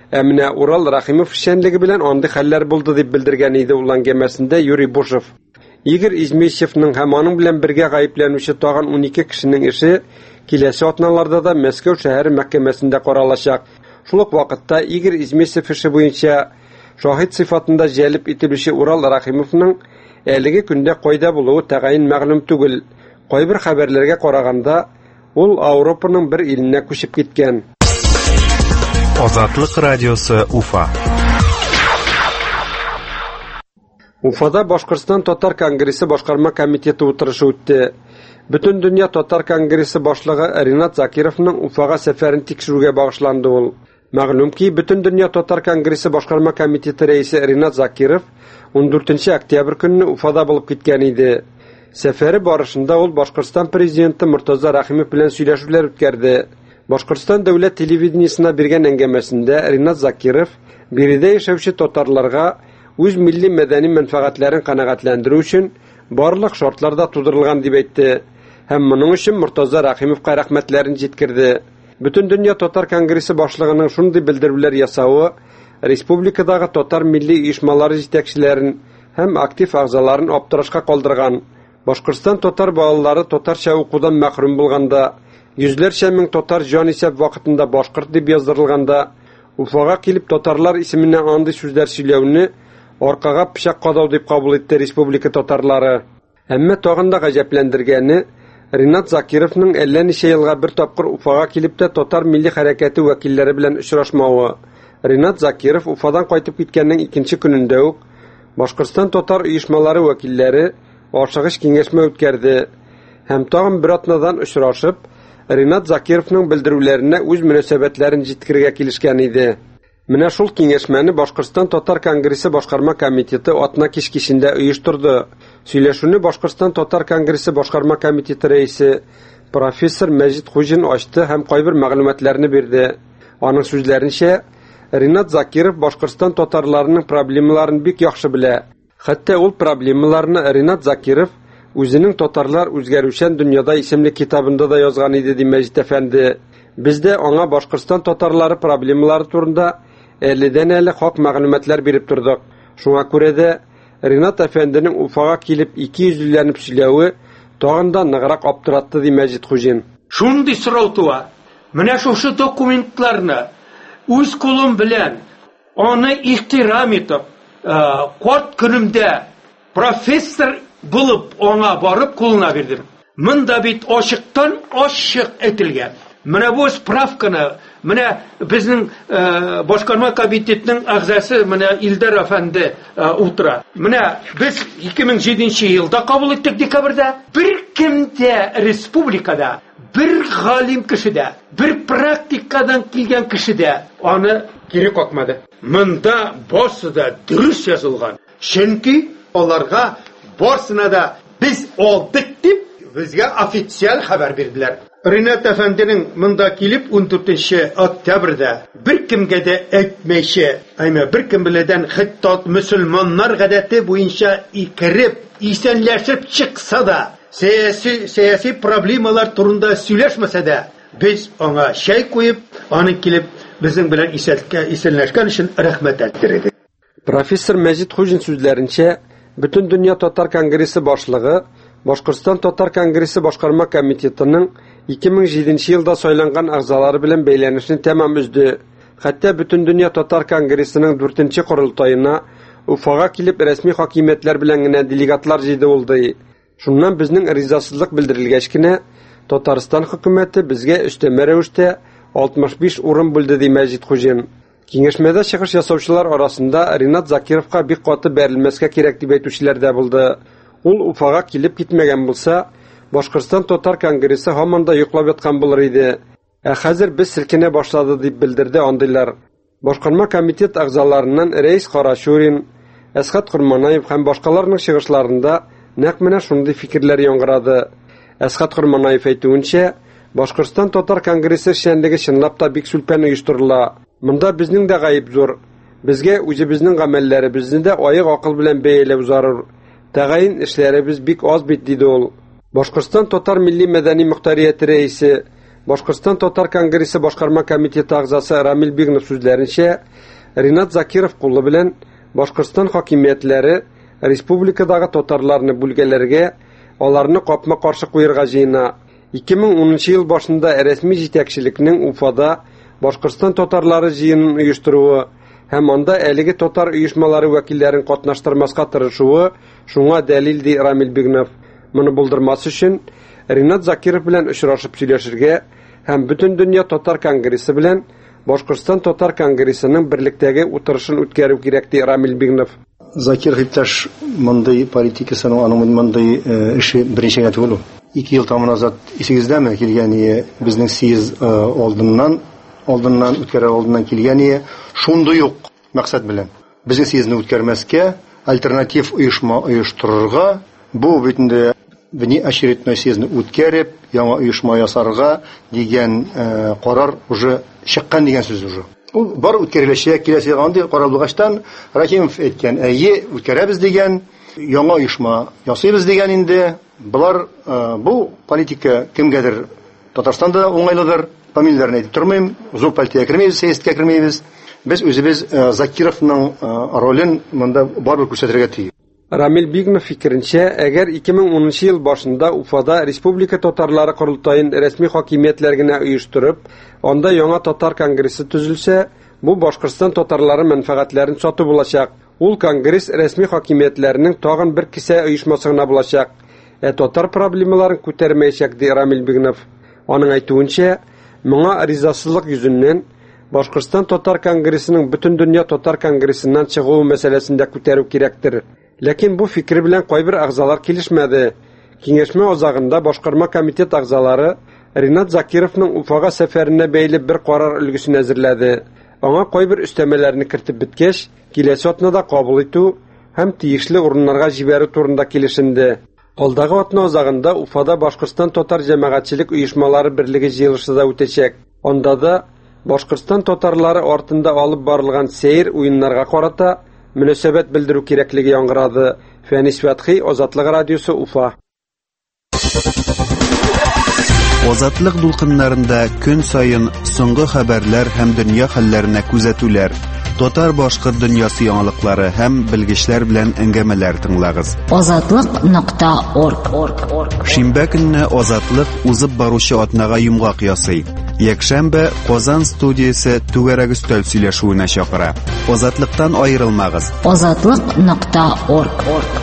Әміне Урал Рахимов шәнлігі білән аңды хәлләр булды дип белдергән иде ул әңгәмәсендә Юрий Бушев. Игорь Измещевның һәм аның белән бергә гаепләнүче тагын 12 кешенең эше киләсе атналарда да Мәскәү шәһәре мәхкәмәсендә каралачак. Шул ук вакытта Игорь Измещев эше буенча шаһид сыйфатында җәлеп ителүче Урал Рахимовның әлеге көндә кайда булуы тәгаен мәгълүм түгел. Кайбер хәбәрләргә караганда, ул Европаның бер иленә күчеп киткән. Азатлык радиосы Уфа. Уфада Башкортстан Татар конгрессы башкарма комитеты утырышы үтте. Бүтән дөнья Татар конгрессы башлыгы Ринат Закировның Уфага сәфәрен тикшерүгә багышланды ул. Мәгълүм ки, Бүтән дөнья Татар конгрессы башкарма комитеты рәисе Ринат Закиров 14 октябрь көнне Уфада булып киткән иде. Сәфәре барышында ул Башкортстан президенты Муртаза Рахимов белән сөйләшүләр үткәрде. Башкортстан дәүләт телевидениесына биргән әңгәмәсендә Ринат Закиров биредә яшәүче татарларга үз милли мәдәни мәнфәгатьләрен канәгатьләндерү өчен барлык шартларда тудырылган дип әйтте. Һәм моның өчен Муртаза Рахимовка рәхмәтләрен җиткерде. Бүтән дөнья Татар конгрессы башлыгының шундый белдерүләр ясавы республикадагы татар милли оешмалары җитәкчеләрен һәм актив агзаларын аптырашка калдырган. Башкортстан татар балалары татарча укудан мәхрүм булганда, йөзләрчә мең татар җан исәп вакытында башкорт дип яздырылганда, Уфага килеп татарлар исеменнән андый сүзләр сөйләүне аркага пычак кадау дип кабул итте республика татарлары. Әмма тагын да гаҗәпләндергәне Ринат Закировның әллә ничә елга бер тапкыр Уфага килеп тә татар милли хәрәкәте вәкилләре белән очрашмавы. Ринат Закиров Уфадан кайтып киткәннең икенче көнендә үк Башкортстан татар оешмалары вәкилләре ашыгыч киңәшмә үткәрде һәм тагын бер атнадан очрашып, Ринат Закировның белдерүләренә үз мөнәсәбәтләрен җиткерергә килешкән иде. Менә шул киңәшмәне Башкортстан Татар конгрессы башкарма комитеты атна кичкисендә оештырды. Сөйләшүне Башкортстан Татар конгрессы башкарма комитеты рәисе профессор Мәҗит Хуҗин ачты һәм кайбер мәгълүматларны бирде. Аның сүзләренчә, Ринат Закиров Башкортстан татарларының проблемаларын бик яхшы белә. Хәтта ул проблемаларны Ринат Закиров үзенең татарлар үзгәрүчән дөньяда исемле китабында да язган иде ди Мәҗит әфәнде. Бездә аңа Башкортстан татарлары проблемалары турында әледән-әле хак мәгълүматлар биреп тордык. Шуңа күрә дә Ринат әфәнденең Уфага килеп 200-ләнеп сөйләве тагын да ныграк аптыратты ди Мәҗит Хуҗин. Шундый сорау туа. Менә шушы документларны үз кулым белән аны ихтирам итеп, карт көнемдә профессор булып аңа барып кулына бирдем. Монда бит ачыктан ачык әйтелгән. Менә бу справканы, менә безнең башкарма комитетының әгъзасы менә Илдар әфәнде утыра. Менә без 2007 елда кабул иттек декабрьдә. Бер кемдә республикада, бер галим кешедә, бер практикадан килгән кешедә аны кире какмады. Монда барсы да дөрес язылган. Чөнки аларга барсына да без алдык дип безгә официаль хәбәр бирделәр. Ринат әфәнденең монда килеп 14 октябрьдә бер кемгә дә әйтмәйчә, бер кем белән хәтта мөселманнар гадәте буенча икереп, исәнләшеп чыкса да, сәяси проблемалар турында сөйләшмәсә дә, без аңа чәй куеп, аны килеп безнең белән исәнләшкән өчен рәхмәт әйттердек. Профессор Мәҗит Хуҗин сүзләренчә, Бүтән дөнья Татар конгрессы башлыгы Башкортстан Татар конгрессы башкарма комитетының 2007 елда сайланган агзалары белән бәйләнешне тәмам үзде. Хәтта Бүтән дөнья Татар конгрессының 4нче корылтаена Уфага килеп рәсми хакимиятләр белән генә делегатлар җыйды булды. Шуннан безнең ризасызлык белдерелгәч кенә Татарстан хөкүмәте безгә өстәмә рәвештә 65 урын бүлде ди Мәҗит Хуҗин. Киңәшмәдә чыгыш ясаучылар арасында Ринат Закировка бик каты бәрелмәскә кирәк дип әйтүчеләр дә булды. Ул Уфага килеп китмәгән булса, Башкортстан Татар конгрессы һаман да йоклап яткан булыр иде. Хәзер без селкенә башлады дип белдерде андыйлар. Башкарма комитет агзаларыннан Рәис Карашурин, Әсхат Курманаев һәм башкаларның чыгышларында нәкъ менә шундый фикерләр яңгырады. Әсхат Курманаев әйтүенчә, Башкортстан Татар конгрессы эшчәнлеге чынлап та бик сүлпән оештырыла. Монда безнең дә гаеп зур. Безгә үзебезнең гамәлләребезне дә аек акыл белән бәяләп зарыр. Тәгаен эшләребез бик аз бит диде ул. Башкортстан Татар милли мәдәни мөхтәрияте рәисе Башкортстан Татар Конгрессы башкарма комитеты агзасы Рамил Бигнов сүзләренчә, Ринат Закиров кулы белән Башкортстан хакимиятләре республикадагы татарларны бүлгәләргә, аларны капма-каршы куярга җыена. 2010 ел башында рәсми җитәкчелекнең Уфада Башкортстан татарлары җыенын оештыруы һәм анда әлеге татар оешмалары вәкилләрен катнаштырмаска тырышуы шуңа дәлил ди Рамил Бигнов. Моны булдырмас өчен Ринат Закиров белән очрашып сөйләшергә һәм бөтен дөнья татар конгрессы белән Башкортстан татар конгрессының берлектәге утырышын үткәрү кирәк ди Рамил Бигнов. Закиров иптәш мондый политикасын, аның мондый эше беренче генә түгел. 2 ел таман назад исегездәме килгән безнең съезд алдыннан үткәрә алдыннан килгән шундый ук максат белән безнең съездны үткәрмәскә альтернатив оешма оештырырга, бу битендә внеочередной съездны үткәреп, яңа оешма ясарга дигән карар уже чыккан дигән сүз уже. Ул бар үткәреләчәк, киләсе янды каралгачтан Рахимов әйткән, үткәрәбез дигән, яңа оешма ясыйбыз дигән инде. Булар бу политика кемгәдер Татарстанда уңайлыдыр, фамилияләрне әйтеп тормыйм, зур партия кермәйбез, сәясәткә кермәйбез. Без үзебез Закировның ролен монда барыбер күрсәтергә тиеш. Рамил Бигнов фикеренчә, әгәр 2010 ел башында Уфада республика татарлары курултайын рәсми хакимиятләргә оештырып, анда яңа татар конгрессы төзелсә, бу Башкортстан татарлары мәнфәгатьләрен сату булачак. Ул конгресс рәсми хакимиятләренең тагын бер кисә оешмасына булачак. Татар проблемаларын күтәрмәячәк ди Рамил Бигнов. Аның әйтүенчә, моңа ризасызлык йөзеннән Башкортстан татар конгрессының бөтен дөнья татар конгрессыннан чыгуы мәсьәләсендә күтәрү кирәктер. Ләкин бу фикер белән кайбер агзалар килешмәде. Киңәшмә азагында башкарма комитет агзалары Ринат Закировның Уфага сәфәренә бәйле бер карар өлгесен әзерләде. Аңа кайбер өстәмәләрне кертеп биткәч, киләсе атнада кабул итү һәм тиешле урыннарга җибәрү турында килешенде. Алдагы атна азагында Уфада Башкортстан татар җәмәгатьчелек оешмалары берлеге җыелышы да үтәчәк. Анда да Башкортстан татарлары артында алып барылган сәйр уеннарга карата мөнәсәбәт белдерү кирәклеге яңгырады. Фәнис Фәтхи, Азатлык радиосы, Уфа. Азатлык дулкыннарында көн сайын соңгы хәбәрләр һәм дөнья хәлләренә күзәтүләр, татар-башкорт дөньясы яңалыклары һәм белгечләр белән әңгәмәләр тыңлагыз. Азатлык.орг. Шимбә көнне Азатлык узып баручы атнага йомгак ясый. Якшәмбе Казан студиясе түгәрәк өстәл сөйләшүенә чакыра. Азатлыктан аерылмагыз. Азатлык.орг.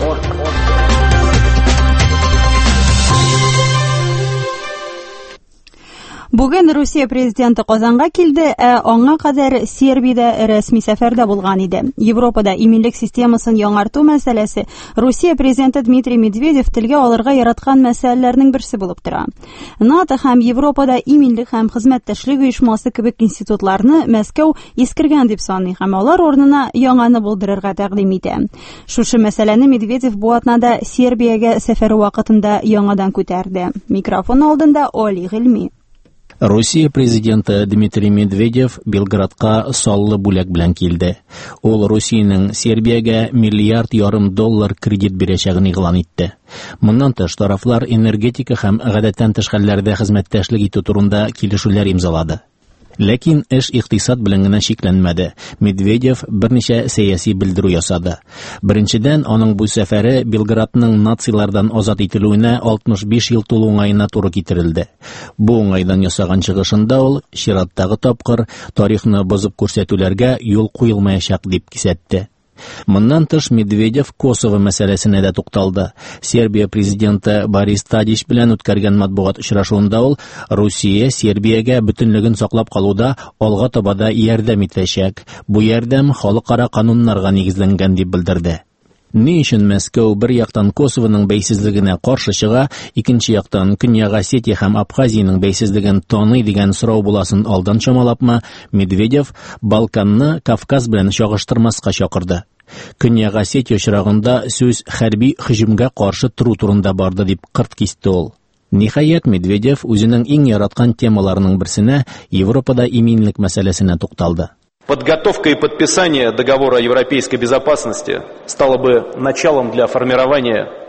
Бүген Русия президенты Казанга килде, аңа кадәр Сербиядә рәсми сәфәрдә булган иде. Европада иминлек системасын яңарту мәсьәләсе Русия президенты Дмитрий Медведев телгә алырга яраткан мәсьәләләрнең берсе булып тора. НАТО һәм Европада иминлек һәм хезмәттәшлек оешмасы кебек институтларны Мәскәү искергән дип саный һәм алар орнына яңаны булдырырга тәкъдим итә. Шушы мәсьәләне Медведев бу атнада Сербиягә сәфәре вакытында яңадан күтәрде. Микрофон алдында Оли Гыйльми. Русия президенты Дмитрий Медведев Белградка саллы бүләк белән килде. Ул Русиянең Сербиягә $1,5 миллиард кредит бирәчәген игълан итте. Моннан тыш тарафлар энергетика һәм гадәттән тыш хәлләрдә хезмәттәшлек итү турында килешүләр имзалады. Ләкин эш икътисад белән генә шикләнмәде. Медведев берничә сәяси белдерү ясады. Беренчедән, аның бу сәфәре Белградның нациялардан азат ителүенә 65 ел тулу уңаена туры китерелде. Бу уңайдан ясаган чыгышында ул чираттагы тапкыр тарихны бозып күрсәтүләргә юл куелмаячак дип кисәтте. Моннан тыш Медведев Косово мәсьәләсенә дә тукталды. Сербия президенты Борис Тадич белән үткәргән матбугат очрашуында ул Русия Сербиягә бөтенлеген саклап калуда алга табада ярдәм итәчәк. Бу ярдәм халыкара кануннарга нигезләнгән дип белдерде. Ни өчен Мәскәү бер яктан Косовоның бәйсезлегенә каршы чыга, икенче яктан Көньяк Осетия һәм Абхазияның бәйсезлеген таный дигән сорау буласын алдан чамалапмы, Медведев Балканны Кавказ белән чагыштырмаска чакырды. Көньяк Осетия очрагында сүз хәрби һөҗүмгә каршы туру турында барды дип кырт кисте ул. Ниһаять, Медведев үзенең иң яраткан темаларының берсенә Европада иминлек мәсьәләсенә тукталды. Подготовка и подписание договора о европейской безопасности стало бы началом для формирования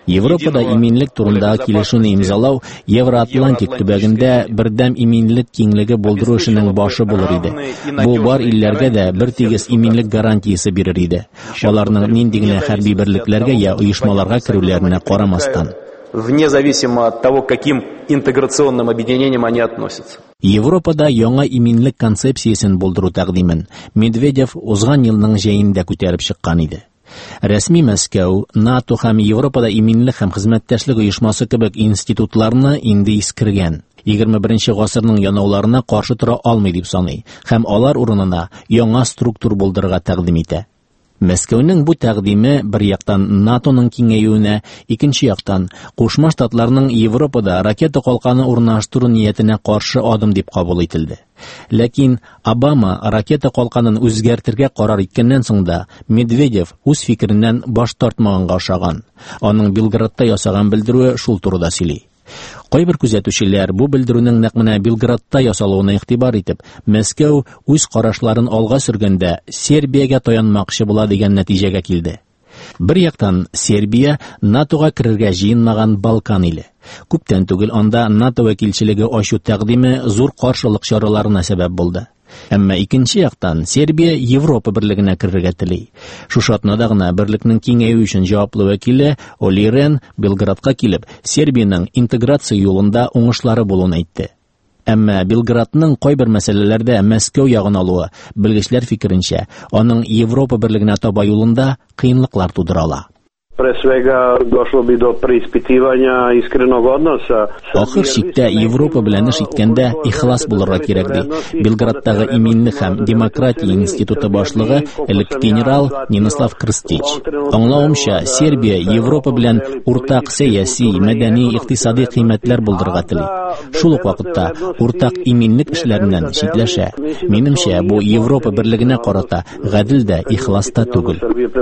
Европада иминлек турындагы килешүне имзалау Евроатлантик төбәгендә бердәм иминлек киңлеге булдыру эшенең башы булыр иде. Бу бар илләргә дә бер тигез иминлек гарантиясе бирер иде. Аларның нинди генә хәрби берлекләргә я оешмаларга керүләренә карамастан. Вне зависимо от того, к каким интеграционным объединениям они относятся. Европада яңа иминлек концепциясен булдыру тәкъдимен Медведев узган елның җәендә күтәреп чыккан иде. Рәсми Мәскәү, НАТО һәм Европада иминлек һәм хезмәттәшлек оешмасы кебек институтларны инде искергән. 21 гасырның янауларына каршы тора алмый дип саный һәм алар урынына яңа структура булдырырга тәкъдим итә. Мәскәүнең бу тәкъдиме бер яктан НАТОның киңәюенә, икенче яктан Кушма Штатларның Европада ракета калканы урнаштыру ниятенә каршы адым дип кабул ителде. Ләкин Обама ракета калканын үзгәртергә карар иткәннән соң да Медведев үз фикереннән баш тартмаганга охшаган. Аның Белградта ясаган белдерүе шул турыда сөйли. Кайбер күзәтүчеләр бу белдерүнең нәкъ менә Белградта ясалуына игътибар итеп, Мәскәү үз карашларын алга сөргәндә Сербиягә таянмакчы була дигән нәтиҗәгә килде. Бер яктан Сербия НАТОга керергә җыенмаган Балкан иле. Күптән түгел анда НАТО вәкилчелеге ачу тәкъдиме зур каршылык чараларына сәбәп булды. Әмма икенче яктан Сербия Европа берлегенә керергә тели. Шушы атнада гына берлекнең киңәю өчен җаваплы вәкиле Оли Рен Белградка килеп, Сербиянең интеграция юлында уңышлары булуын әйтте. Әмма Белградның кайбер мәсьәләләрдә Мәскәү ягын алуы, белгечләр фикеренчә, аның Европа берлегенә таба юлында кыенлыклар тудыра ала. Pre svega došlo bi do preispitivanja iskrenog odnosa. Ахыр чиктә Европа белән эш иткәндә ихлас булырга кирәк ди. Белградтагы иминлек һәм демократия институты башлыгы элек генерал Нинислав Крстич. Аңлавымча, Сербия Европа белән уртак сәяси, мәдәни, икътисади кыйммәтләр булдырырга тели. Шул ук вакытта уртак иминлек эшләреннән читләшә. Минемчә, бу Европа берлегенә карата гадел дә, ихлас та түгел.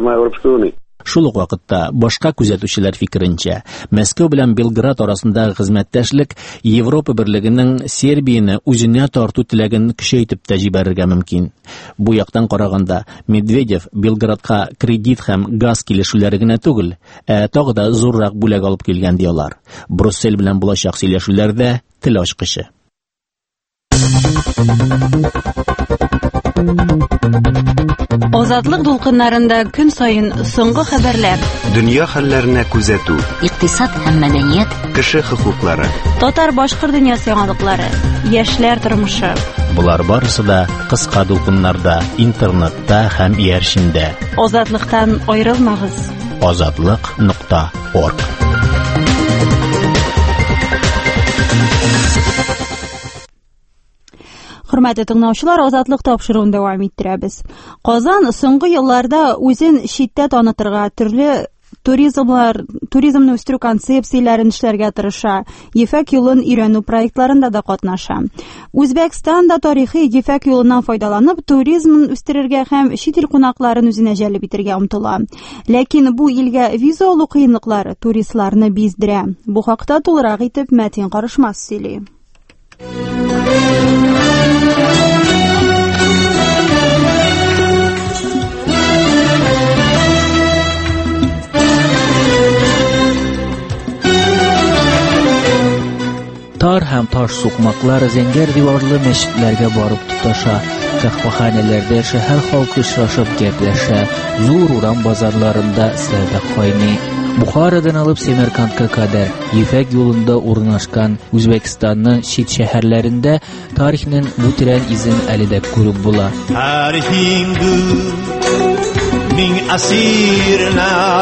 Шул ук вакытта башка күзәтүчеләр фикеренчә, Мәскәү белән Белград арасындагы хезмәттәшлек Европа берлегенең Сербияны үзенә тарту теләген көчәйтеп тә җибәрергә мөмкин. Бу яктан караганда Медведев Белградка кредит һәм газ килешүләре генә түгел, тагы да зуррак бүләк алып килгән диялар. Брюссель белән булачак сөйләшүләрдә тел ачкычы. Азатлык дулкыннарында көн сайын соңгы хәбәрләр. Дөнья хәлләренә күзәтү. Икътисад һәм мәдәният. Кеше хокуклары. Татар-башкорт дөньясы яңалыклары. Яшьләр тормышы. Булар барысы да кыска дулкыннарда, интернетта һәм иярчендә. Азатлыктан аерылмагыз. Azatlyk.org. Хөрмәтле тыңлаучылар, Азатлык тапшыруын дәвам иттерәбез. Казан соңгы елларда үзен читтә танытырга төрле туризмны үстерү концепцияләрен эшләргә тырыша. Ефәк юлын өйрәнү проектларында да катнаша. Үзбәкстан да тарихи Ефәк юлыннан файдаланып, туризмын үстерергә һәм чит ил кунакларын үзенә җәлеп итәргә омтыла. Ләкин бу илгә виза алу кыенлыклары туристларны биздерә. Бу хакта тулырак итеп Мәтин Карышмас сөйли. Тар һәм таш сукмаклар зәңгәр диварлы мәчетләргә барып тоташа, каһвәханәләрдә шәһәр халкы очрашып гәпләшә, зур урам базарларында сәүдә кайный. Бухарадан алып Семеркандка кадәр Ефәк юлында урнашкан Үзбәкстанның чит шәһәрләрендә тарихның бу тирән изен әле дә күреп була. Мин асирлар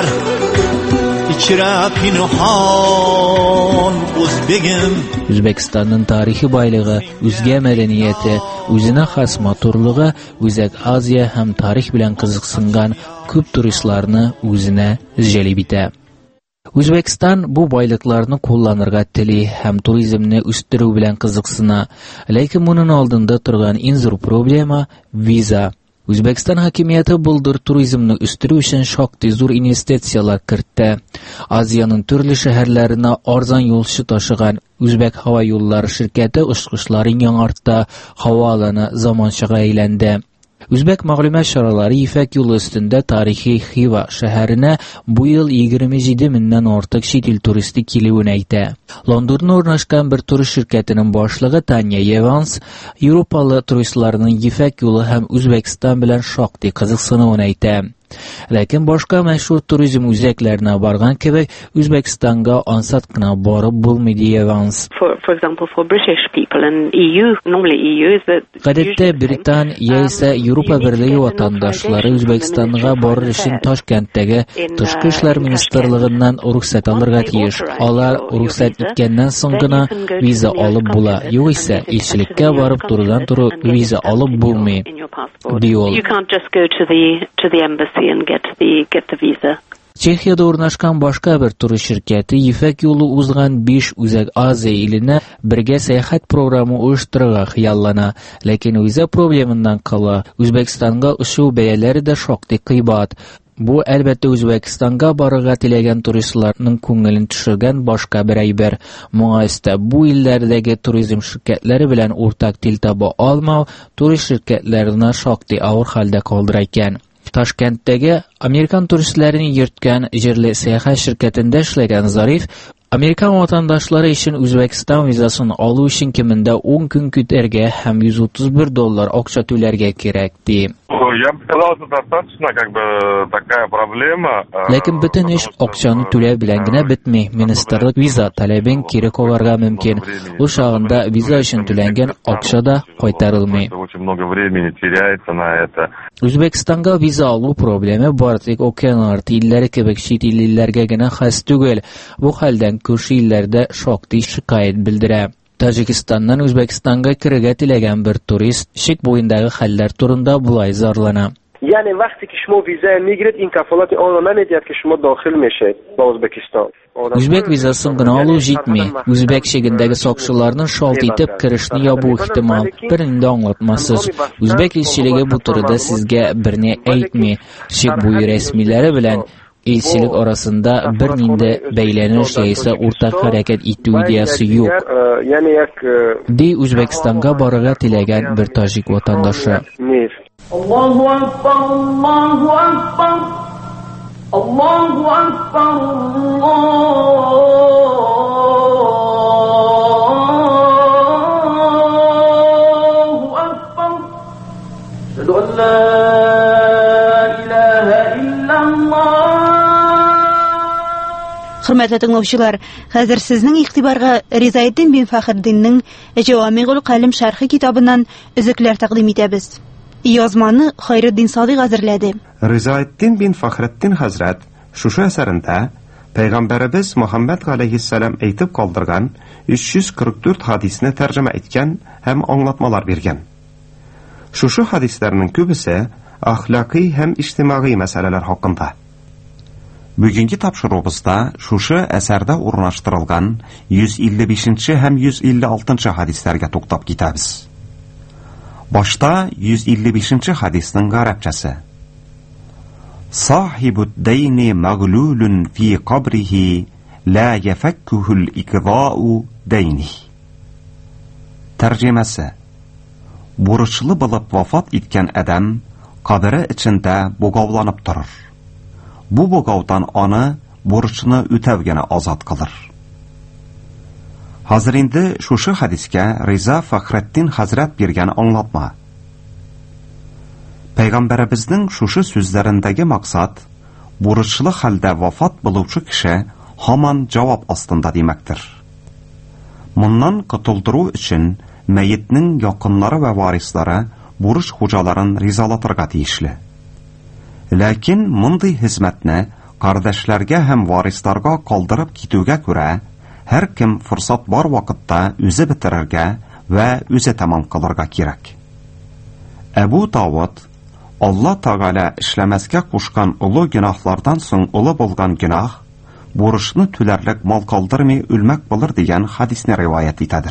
Үзбәкстанның тарихи байлыгы, үзгә мәдәнияте, үзенә хас матурлыгы Үзәк Азия һәм тарих белән кызыксынган күп туристларны үзенә җәлеп итә. Үзбәкстан бу байлыкларны кулланырга тели һәм туризмны үстерү белән кызыксына, ләкин моның алдында торган иң зур проблема виза. Үзбәкстан хакимияте булдыр туризмны үстерү өчен шактый зур инвестициялар кертте. Азияның төрле шәһәрләренә арзан юлчы ташыган Үзбәк һава юллары ширкәте очкычларын яңартты, һава аланы заманчага әйләнде. Үзбәк мәгълүмат чаралары Ефәк юлы өстендә тарихи Хива шәһәренә бу ел 27 меңнән артык чит ил туристы килүен әйтә. Лондонда урнашкан бер турист ширкәтенең башлыгы Таня Еванс Европалы туристларның Ефәк юлы һәм Үзбәкстан белән шактый кызыксынуын әйтә. Ләкин башка мәшһүр туризм үзәкләренә барган кебек Үзбәкстанга ансат кына барып булмый ди Еванс. Гадәттә Британ яисә Европа Берлеге ватандашлары Үзбәкстанга барыр өчен Ташкенттәге Тышкы эшләр министрлыгыннан рөхсәт алырга тиеш. Алар рөхсәт иткәннән соң гына виза алып була. Югыйсә илчелеккә барып турыдан-туры виза алып булмый. Ди ул. Чехияда урнашкан башка бер турист ширкәте Ефәк юлы узган 5 үзәк Азия иленә бергә сәяхәт программы оештырырга хыяллана, ләкин виза проблемадан кала. Үзбәкстанга очу бәяләре дә шактый кыйбат. Бу әлбәттә Үзбәкстанга барырга теләгән туристларның күңелен төшергән башка бер әйбер. Моңа өстә бу илләрдәге туризм ширкәтләре белән уртак тел таба алмау турист ширкәтләренә шактый авыр хәлдә калдыра икән. Ташкенттәге Американ туристларын йөрткән җирле сәяхәт ширкәтендә эшләгән Зариф Американ ватандашлары өчен Үзбәкстан визасын алу өчен кимендә 10 көн көтәргә һәм $131 акча түләргә кирәк ди. Я бы сказал, это достаточно такая проблема. Ләкин бөтен эш акчаны түләү белән генә бетми. Министрлык виза таләбен кире калырга мөмкин. Ул чагында виза өчен түләнгән акча да кайтарылмый. Очень много времени теряется на это. Үзбәкстанга виза алу проблемы бар, тик океан арты илләре кебек чит илләргә генә хас түгел. Бу хәлдән күрше илләрдә шактый шикаят белдерә. Таҗикстаннан Үзбәкстанга кирергә теләгән бер турист шик буендагы хәлләр турында булай зарлана. یعنی وقتی که شما ویزا میگیرید این کفالت آن را نمیدید که شما داخل میشید با ازبکستان. Үзбәк визасын гына алу җитми. Үзбәк шигендәге сакчыларның шалт итеп керешне ябу ихтимал. Бернинди аңлатмасыз. Үзбәк илчелеге бу турыда сезгә берни әйтми. Шик буй рәсмиләре белән илчелек арасында бернинди бәйләнеш яисә уртак хәрәкәт итү идеясы юк. Ди Үзбәкстанга барырга теләгән бер таҗик ватандашы. Allahu Akbar, Allahu Akbar, Allahu Akbar, Allahu Akbar. Ashhadu an la ilaha illallah. Хөрмәтле тыңлаучылар, хәзер сезнең игътибарга Ризаетдин бин Фәхреддиннең Җавамигул Калим шәрхи китабыннан өзекләр тәкъдим итәбез. Язманы Хайретдин Садыйк әзерләде. Ризаетдин бин Фәхреддин хәзрәт шушы әсәрендә Пәйгамбәрбез Мөхәммәд галәйһиссәлам әйтеп калдырган 344 хадисне тәрҗемә иткән һәм аңлатмалар биргән. Шушы хадисләрнең күбесе әхлакый һәм иҗтимагый мәсьәләләр хакында. Бүгенге тапшырубызда шушы әсәрдә урнаштырылган 155 һәм 156 хадисләргә туктап китәбез. Башта 155 хадисның гарәпчәсе. Сахибуд дайни маглулун фи кабрихи ла яфаккухул икзау дайни. Тәрҗемәсе. Бурычлы булып вафат иткән адам кабере ичендә бугауланып торыр. Бу бугаудан аны бурычны үтәүгә азат кылыр. Хәзер инде шушы хадискә Риза Фәхреддин хәзрәт биргән аңлатма. Пәйгамбәребезнең шушы сүзләрендәге максат бурычлы хәлдә вафат булучы кеше һаман җавап астында димәктер. Моннан котылдыру өчен мәетнең якыннары ва варислары бурыч хуҗаларын ризалатырга тиешле. Ләкин мондый хезмәтне кардәшләргә һәм варисларга калдырып китүгә күрә һәр кем форсат бар вакытта үзе бетерергә ва үзе тамам кылырга кирәк. Әбу Давуд Алла Тәгалә эшләмәскә кушкан улы гынахлардан соң улы булган гынах бурычны түләрлек мал калдырмый үлмәк булыр дигән хадисне риваят итәдер.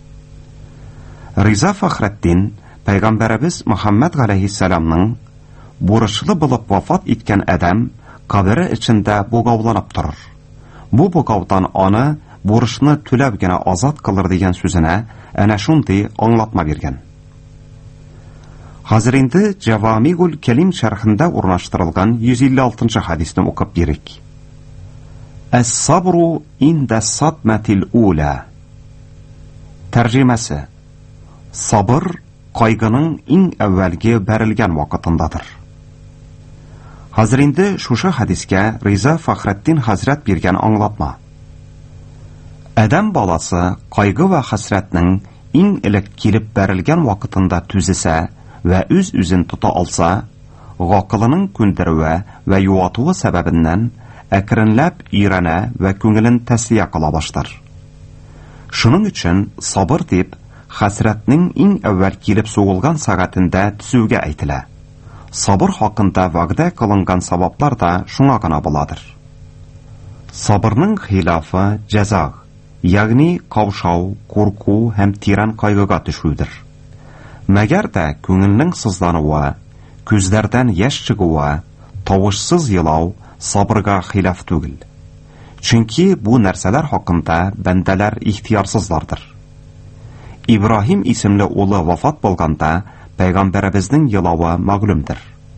Риза Фәхреддин Пәйгамбәрбез Мөхәммәд галәйһиссәламның бурычлы булып вафат иткән адам кабере ичендә бугауланып торыр. Бу бугаудан аны бурычны түләп генә азат кылыр дигән сүзенә әнә шундый аңлатма биргән. Хәзер инде Җавамигул Кәлим шәрхендә урнаштырылган 156-нчы хадисне укып бирик. Әс-сабру инда сатматил ула. Тәрҗемәсе: Сабыр кайгының иң әүвәлге бәрелгән вакытындадыр. Хәзер инде шушы хадискә Риза Фахретдин хәзрәт биргән аңлатма. Адам баласы кайгы ва хәсрәтнең иң элек килеп бәрелгән вакытында түзесә ва үз-үзен тота алса, гакылының күндерүе ва юатуы сәбәбеннән әкренләп өйрәнә ва күңелен тәслия кыла башлар. Шуның өчен сабыр дип хәсрәтнең иң әүвәл килеп сугылган сәгатендә төзүгә әйтелә. Сабыр хакында вәгъдә кылынган сабаплар да шуңа гына буладыр. Сабырның хилафы җәза, ягъни каушау, курку һәм тирән кайгыга төшүдер. Мәгәр дә күңелнең сызлануы, күзләрдән яшь чыгуы, тавышсыз елау сабырга хилаф түгел. Чөнки бу нәрсәләр хакында бәндәләр ихтиярсызлардыр. Ибраһим исемле улы вафат булганда, Пәйгамбәребезнең елавы мәгълүмдер.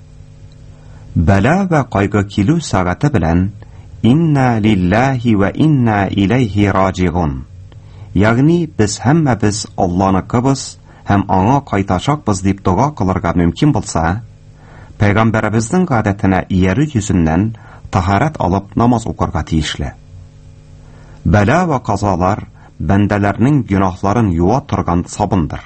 Бәла ва кайгы килү сәгате белән инна лиллаһи ва инна илейһи раҗигун. Ягъни без һәммәбез Аллаһныкыбыз һәм аңа кайтачакбыз дип дуга кылырга мөмкин булса, Пәйгамбәребезнең гадәтенә иярү йөзеннән таһарат алып намаз укырга тиешле. Бәла ва казалар бәндәләрнең гөнаһларын юа торган сабындыр.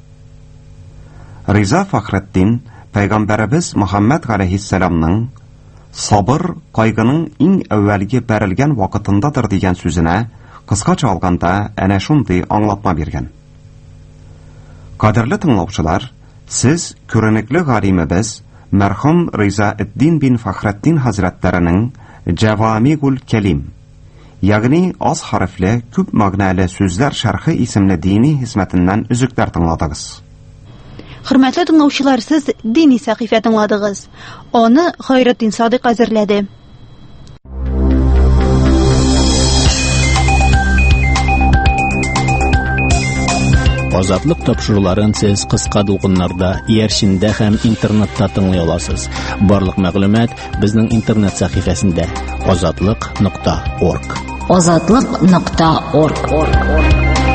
Риза Фахретдин Пәйгамбәребез Мөхәммәд галәйһиссәламның сабыр кайгының иң әүвәлге бәрелгән вакытындадыр дигән сүзенә кыскача алганда әнә шундый аңлатма биргән. Кадерле тыңлаучылар, сез күренекле галимебез мәрхүм Риза эд-Дин бин Фахретдин хәзрәтләренең Җавамигул Кәлим, ягъни аз хәрефле, күп мәгънәле сүзләр шәрхе исемле дини хезмәтеннән үзекләр тыңладыгыз. Хөрмәтле тыңлаучылар, сез дини сәхифә тыңладыгыз. Аны Гайретдин Садыйк әзерләде. Азатлык тапшыруларын сез кыска дулкыннарда, иярчиндә һәм интернетта тыңлый аласыз. Барлык мәгълүмат безнең интернет сәхифәсендә azatliq.org. azatliq.org.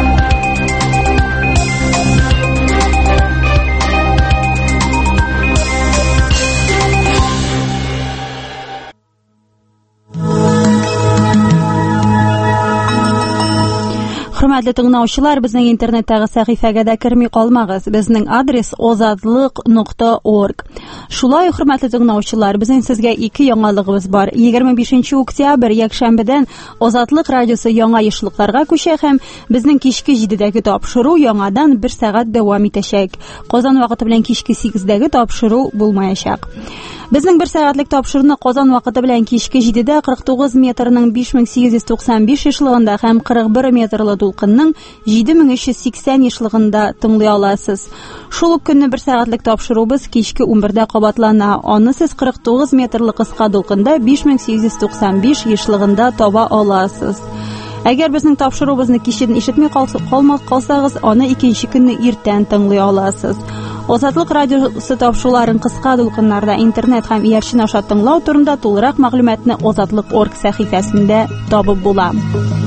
Хөрмәтле тыңлаучылар, безнең интернеттагы сәхифәгә дә керми калмагыз. Безнең адрес azatliq.org. Шулай, хөрмәтле тыңлаучылар, безнең сезгә ике яңалыгыбыз бар. 25 октябрь якшәмбедән Азатлык радиосы яңа ешлыкларга күчә һәм безнең кичке 7дәге тапшыру яңадан 1 сәгать дәвам итәчәк. Казан вакыты белән кичке 8дәге тапшыру булмаячак. Безнең 1 сәгатьлек тапшыруны Казан вакыты белән кичке 7дә 49 метрның 5895 ешлыгында һәм 41 метрлы дулкынның 7380 ешлыгында тыңлый аласыз. Шул ук көнне 1 сәгатьлек тапшырубыз кичке 11дә кабатлана. Аны сез 49 метрлы кыска дулкында 5895 ешлыгында таба аласыз. Әгәр безнең тапшырубызны кичен ишетми калсагыз, аны икенче көнне иртән тыңлый аласыз. Азатлык радиосы тапшыруларын кыска дулкыннарда интернет һәм иярчен аша тыңлау турында тулырак мәгълүматны Азатлык.org сәхифәсендә табып була.